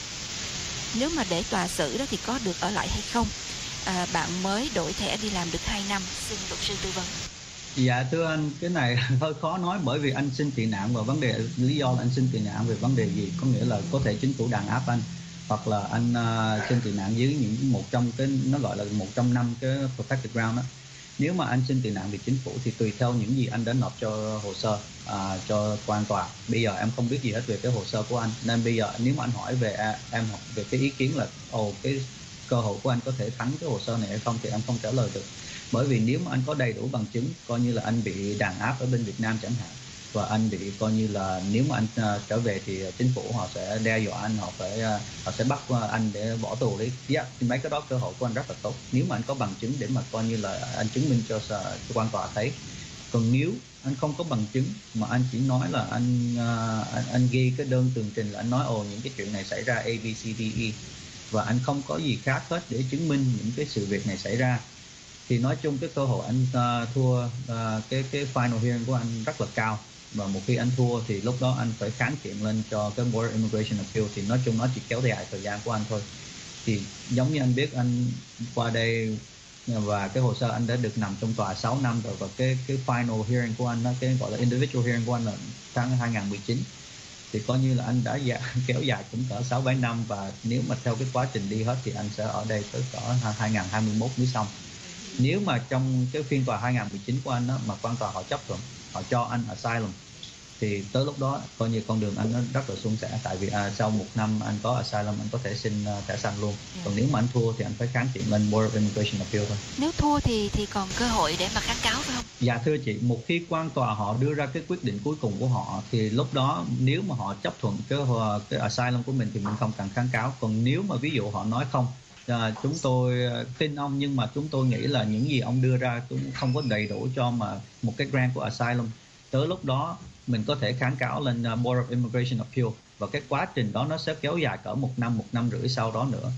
nếu mà để tòa xử đó thì có được ở lại hay không. À, bạn mới đổi thẻ đi làm được hai năm, xin luật sư tư vấn. Dạ thưa anh, cái này hơi khó nói bởi vì anh xin tị nạn và vấn đề lý do là anh xin tị nạn về vấn đề gì, có nghĩa là có thể chính phủ đàn áp anh, hoặc là anh uh, xin tị nạn dưới những một trong cái nó gọi là một trong năm cái protected ground đó. Nếu mà anh xin tị nạn vì chính phủ thì tùy theo những gì anh đã nộp cho hồ sơ uh, cho quan tòa. Bây giờ em không biết gì hết về cái hồ sơ của anh, nên bây giờ nếu mà anh hỏi về uh, em về cái ý kiến là ồ oh, cái cơ hội của anh có thể thắng cái hồ sơ này hay không thì em không trả lời được. Bởi vì nếu mà anh có đầy đủ bằng chứng, coi như là anh bị đàn áp ở bên Việt Nam chẳng hạn, và anh bị coi như là nếu mà anh uh, trở về thì chính phủ họ sẽ đe dọa anh, họ phải uh, họ sẽ bắt anh để bỏ tù đấy. Yeah, thì mấy cái đó cơ hội của anh rất là tốt. Nếu mà anh có bằng chứng để mà coi như là anh chứng minh cho cho quan tòa thấy. Còn nếu anh không có bằng chứng mà anh chỉ nói là anh uh, anh, anh ghi cái đơn tường trình là anh nói ồ những cái chuyện này xảy ra A B C D E và anh không có gì khác hết để chứng minh những cái sự việc này xảy ra, thì nói chung cái cơ hội anh uh, thua uh, cái cái final hearing của anh rất là cao. Và một khi anh thua thì lúc đó anh phải kháng kiện lên cho cái Board of Immigration Appeal, thì nói chung nó chỉ kéo dài thời gian của anh thôi. Thì giống như anh biết anh qua đây và cái hồ sơ anh đã được nằm trong tòa sáu năm rồi, và cái cái final hearing của anh, cái gọi là individual hearing của anh là tháng hai nghìn không trăm mười chín, thì coi như là anh đã dạ, kéo dài cũng cỡ sáu bảy năm, và nếu mà theo cái quá trình đi hết thì anh sẽ ở đây tới cỡ hai nghìn không trăm hai mươi mốt mới xong. Nếu mà trong cái phiên tòa hai nghìn không trăm mười chín của anh đó, mà quan tòa họ chấp thuận, họ cho anh asylum, thì tới lúc đó coi như con đường anh nó rất là suôn sẻ, tại vì à, sau một năm anh có asylum anh có thể xin uh, thẻ xanh luôn. Yeah. Còn nếu mà anh thua thì anh phải kháng kiện lên Board of Immigration Appeal thôi. Nếu thua thì thì còn cơ hội để mà kháng cáo phải không? Dạ thưa chị, một khi quan tòa họ đưa ra cái quyết định cuối cùng của họ thì lúc đó nếu mà họ chấp thuận cái cái asylum của mình thì mình không cần kháng cáo. Còn nếu mà ví dụ họ nói không, À, chúng tôi tin ông nhưng mà chúng tôi nghĩ là những gì ông đưa ra cũng không có đầy đủ cho mà một cái grant của asylum, tới lúc đó mình có thể kháng cáo lên Board of Immigration Appeal, và cái quá trình đó nó sẽ kéo dài cỡ một năm, một năm rưỡi sau đó nữa.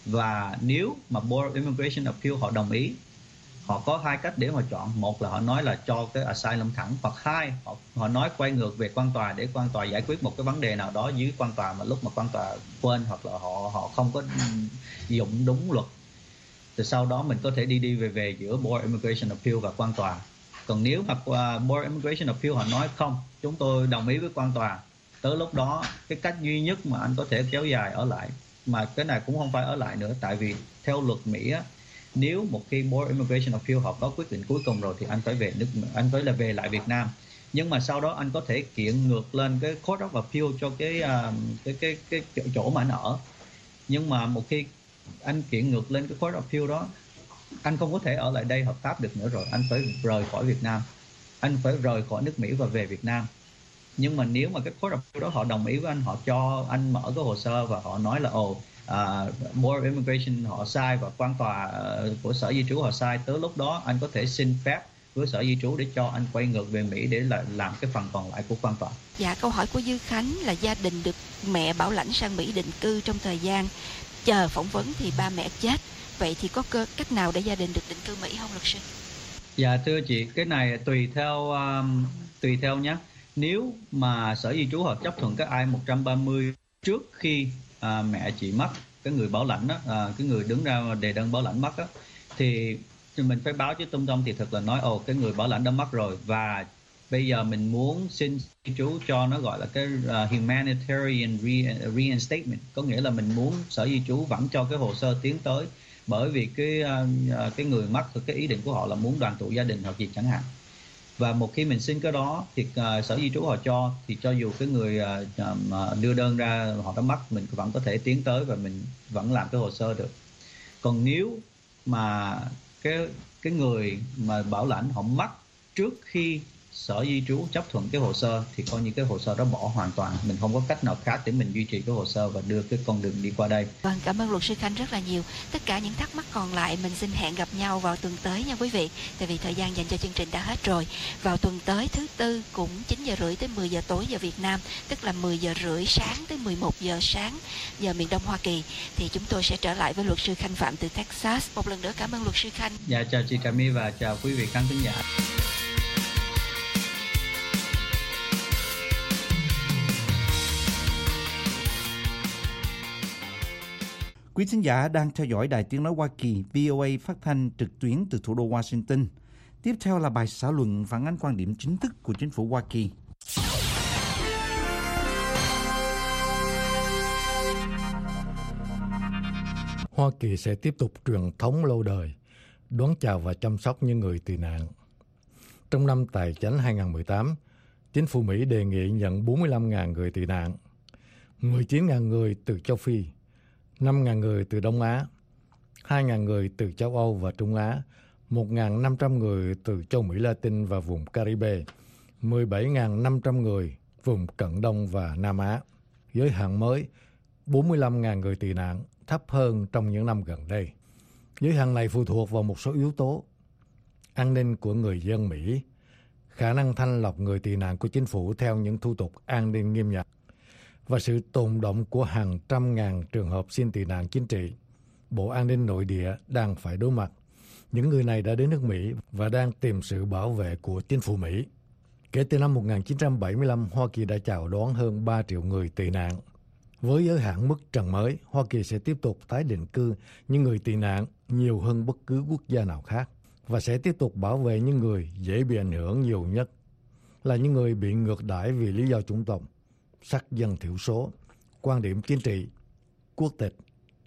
Và nếu mà Board of Immigration Appeal họ đồng ý, họ có hai cách để mà chọn. Một là họ nói là cho cái asylum thẳng, hoặc hai họ, họ nói quay ngược về quan tòa để quan tòa giải quyết một cái vấn đề nào đó dưới quan tòa mà lúc mà quan tòa quên, hoặc là họ họ không có dụng đúng luật, thì sau đó mình có thể đi đi về về giữa Board of Immigration Appeal và quan tòa. Còn nếu mà uh, Board of Immigration Appeal họ nói không, chúng tôi đồng ý với quan tòa, tới lúc đó cái cách duy nhất mà anh có thể kéo dài ở lại, mà cái này cũng không phải ở lại nữa, tại vì theo luật Mỹ á, nếu một khi Board of Immigration Appeal họ có quyết định cuối cùng rồi thì anh phải về nước, anh phải là về lại Việt Nam. Nhưng mà sau đó anh có thể kiện ngược lên cái Court of Appeal cho cái uh, cái cái cái chỗ mà anh ở. Nhưng mà một khi anh kiện ngược lên cái Court of Appeal đó, anh không có thể ở lại đây hợp pháp được nữa rồi, anh phải rời khỏi Việt Nam, anh phải rời khỏi nước Mỹ và về Việt Nam. Nhưng mà nếu mà cái Court of Appeal đó họ đồng ý với anh, họ cho anh mở cái hồ sơ và họ nói là ồ oh, uh, Board of Immigration họ sai và quan tòa uh, của sở di trú họ sai, tới lúc đó anh có thể xin phép với Sở Di trú để cho anh quay ngược về Mỹ để là làm cái phần còn lại của quan tòa. Dạ, câu hỏi của Dư Khánh là gia đình được mẹ bảo lãnh sang Mỹ định cư trong thời gian chờ phỏng vấn thì ba mẹ chết. Vậy thì có cơ cách nào để gia đình được định cư Mỹ không luật sư? Dạ thưa chị, cái này tùy theo um, tùy theo nhé. Nếu mà Sở Di trú họ chấp thuận cái I một trăm ba mươi trước khi uh, mẹ chị mất, cái người bảo lãnh đó, uh, cái người đứng ra đề đơn bảo lãnh mất đó, thì mình phải báo với trung tâm thì thật là nói ồ cái người bảo lãnh đã mất rồi và bây giờ mình muốn xin di trú cho nó gọi là cái uh, humanitarian re- reinstatement, có nghĩa là mình muốn Sở Di trú vẫn cho cái hồ sơ tiến tới, bởi vì cái uh, cái người mất cái ý định của họ là muốn đoàn tụ gia đình hoặc gì chẳng hạn. Và một khi mình xin cái đó thì uh, Sở Di trú họ cho, thì cho dù cái người uh, uh, đưa đơn ra họ đã mất, mình vẫn có thể tiến tới và mình vẫn làm cái hồ sơ được. Còn nếu mà cái cái người mà bảo lãnh họ mất trước khi Sở Di trú chấp thuận cái hồ sơ thì coi như cái hồ sơ đó bỏ hoàn toàn, mình không có cách nào khác để mình duy trì cái hồ sơ và đưa cái con đường đi qua đây. Vâng, cảm ơn luật sư Khanh rất là nhiều. Tất cả những thắc mắc còn lại mình xin hẹn gặp nhau vào tuần tới nha quý vị. Tại vì thời gian dành cho chương trình đã hết rồi. Vào tuần tới thứ tư cũng chín giờ rưỡi tới mười giờ tối giờ Việt Nam, tức là mười giờ rưỡi sáng tới mười một giờ sáng giờ miền Đông Hoa Kỳ, thì chúng tôi sẽ trở lại với luật sư Khanh Phạm từ Texas. Một lần nữa cảm ơn luật sư Khanh. Dạ chào chị Trà My và chào quý vị khán thính giả. Quý thính giả đang theo dõi Đài Tiếng Nói Hoa Kỳ vê o a phát thanh trực tuyến từ thủ đô Washington. Tiếp theo là bài xã luận phản ánh quan điểm chính thức của chính phủ Hoa Kỳ. Hoa Kỳ sẽ tiếp tục truyền thống lâu đời, đón chào và chăm sóc những người tị nạn. Trong năm tài chánh hai không một tám, chính phủ Mỹ đề nghị nhận bốn mươi lăm nghìn người tị nạn, mười chín nghìn người từ châu Phi, năm nghìn người từ Đông Á, hai nghìn người từ châu Âu và Trung Á, một nghìn năm trăm người từ châu Mỹ Latin và vùng Caribe, mười bảy nghìn năm trăm người vùng Cận Đông và Nam Á. Giới hạn mới bốn mươi lăm nghìn người tị nạn, thấp hơn trong những năm gần đây. Giới hạn này phụ thuộc vào một số yếu tố: an ninh của người dân Mỹ, khả năng thanh lọc người tị nạn của chính phủ theo những thủ tục an ninh nghiêm ngặt, và sự tồn động của hàng trăm ngàn trường hợp xin tị nạn chính trị. Bộ An ninh Nội địa đang phải đối mặt. Những người này đã đến nước Mỹ và đang tìm sự bảo vệ của chính phủ Mỹ. Kể từ năm một nghìn chín trăm bảy mươi lăm, Hoa Kỳ đã chào đón hơn ba triệu người tị nạn. Với giới hạn mức trần mới, Hoa Kỳ sẽ tiếp tục tái định cư những người tị nạn nhiều hơn bất cứ quốc gia nào khác và sẽ tiếp tục bảo vệ những người dễ bị ảnh hưởng nhiều nhất là những người bị ngược đãi vì lý do chủng tộc, sắc dân thiểu số, quan điểm chính trị, quốc tịch,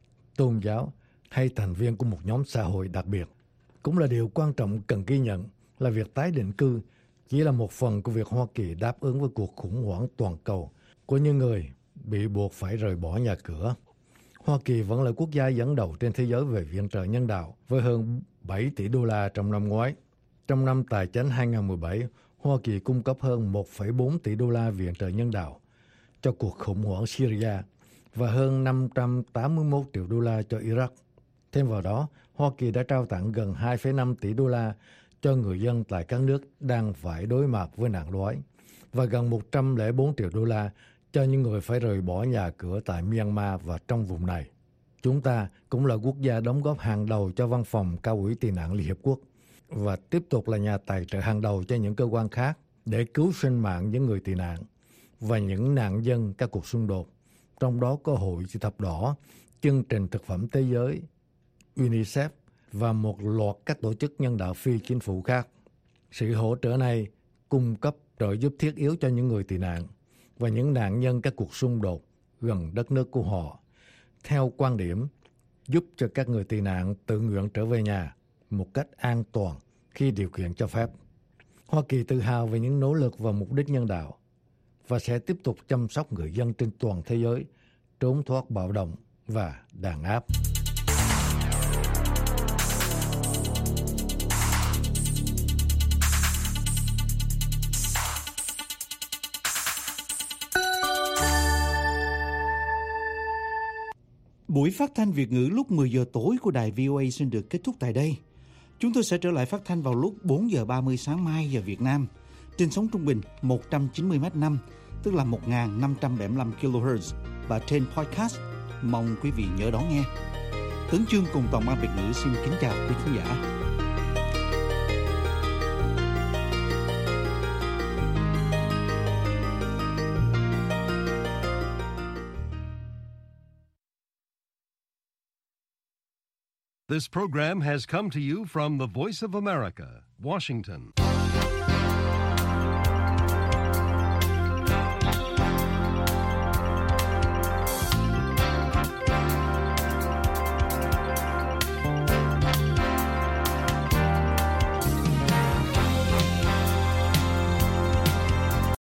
tôn giáo hay thành viên của một nhóm xã hội đặc biệt. Cũng là điều quan trọng cần ghi nhận là việc tái định cư chỉ là một phần của việc Hoa Kỳ đáp ứng với cuộc khủng hoảng toàn cầu của những người bị buộc phải rời bỏ nhà cửa. Hoa Kỳ vẫn là quốc gia dẫn đầu trên thế giới về viện trợ nhân đạo với hơn bảy tỷ đô la trong năm ngoái. Trong năm tài chánh hai không một bảy, Hoa Kỳ cung cấp hơn một phẩy bốn tỷ đô la viện trợ nhân đạo cho cuộc khủng hoảng Syria và hơn năm trăm tám mươi mốt triệu đô la cho Iraq. Thêm vào đó, Hoa Kỳ đã trao tặng gần hai phẩy năm tỷ đô la cho người dân tại các nước đang phải đối mặt với nạn đói và gần một trăm lẻ bốn triệu đô la cho những người phải rời bỏ nhà cửa tại Myanmar và trong vùng này. Chúng ta cũng là quốc gia đóng góp hàng đầu cho Văn phòng Cao ủy Tị nạn Liên Hiệp Quốc và tiếp tục là nhà tài trợ hàng đầu cho những cơ quan khác để cứu sinh mạng những người tị nạn và những nạn nhân các cuộc xung đột, trong đó có Hội Chữ Thập Đỏ, Chương trình Thực phẩm Thế giới, UNICEF và một loạt các tổ chức nhân đạo phi chính phủ khác. Sự hỗ trợ này cung cấp trợ giúp thiết yếu cho những người tị nạn và những nạn nhân các cuộc xung đột gần đất nước của họ, theo quan điểm giúp cho các người tị nạn tự nguyện trở về nhà một cách an toàn khi điều kiện cho phép. Hoa Kỳ tự hào về những nỗ lực và mục đích nhân đạo và sẽ tiếp tục chăm sóc người dân trên toàn thế giới trốn thoát bạo động và đàn áp. Buổi phát thanh Việt ngữ lúc mười giờ tối của đài vê o a xin được kết thúc tại đây. Chúng tôi sẽ trở lại phát thanh vào lúc bốn giờ ba mươi sáng mai giờ Việt Nam trên sóng trung bình một trăm chín mươi mét năm, tức là một nghìn năm trăm bảy mươi lăm ki lô héc và trên podcast. Mong quý vị nhớ đón nghe. Tấn Chương cùng toàn ban Việt ngữ xin kính chào quý khán giả. This program has come to you from the Voice of America, Washington.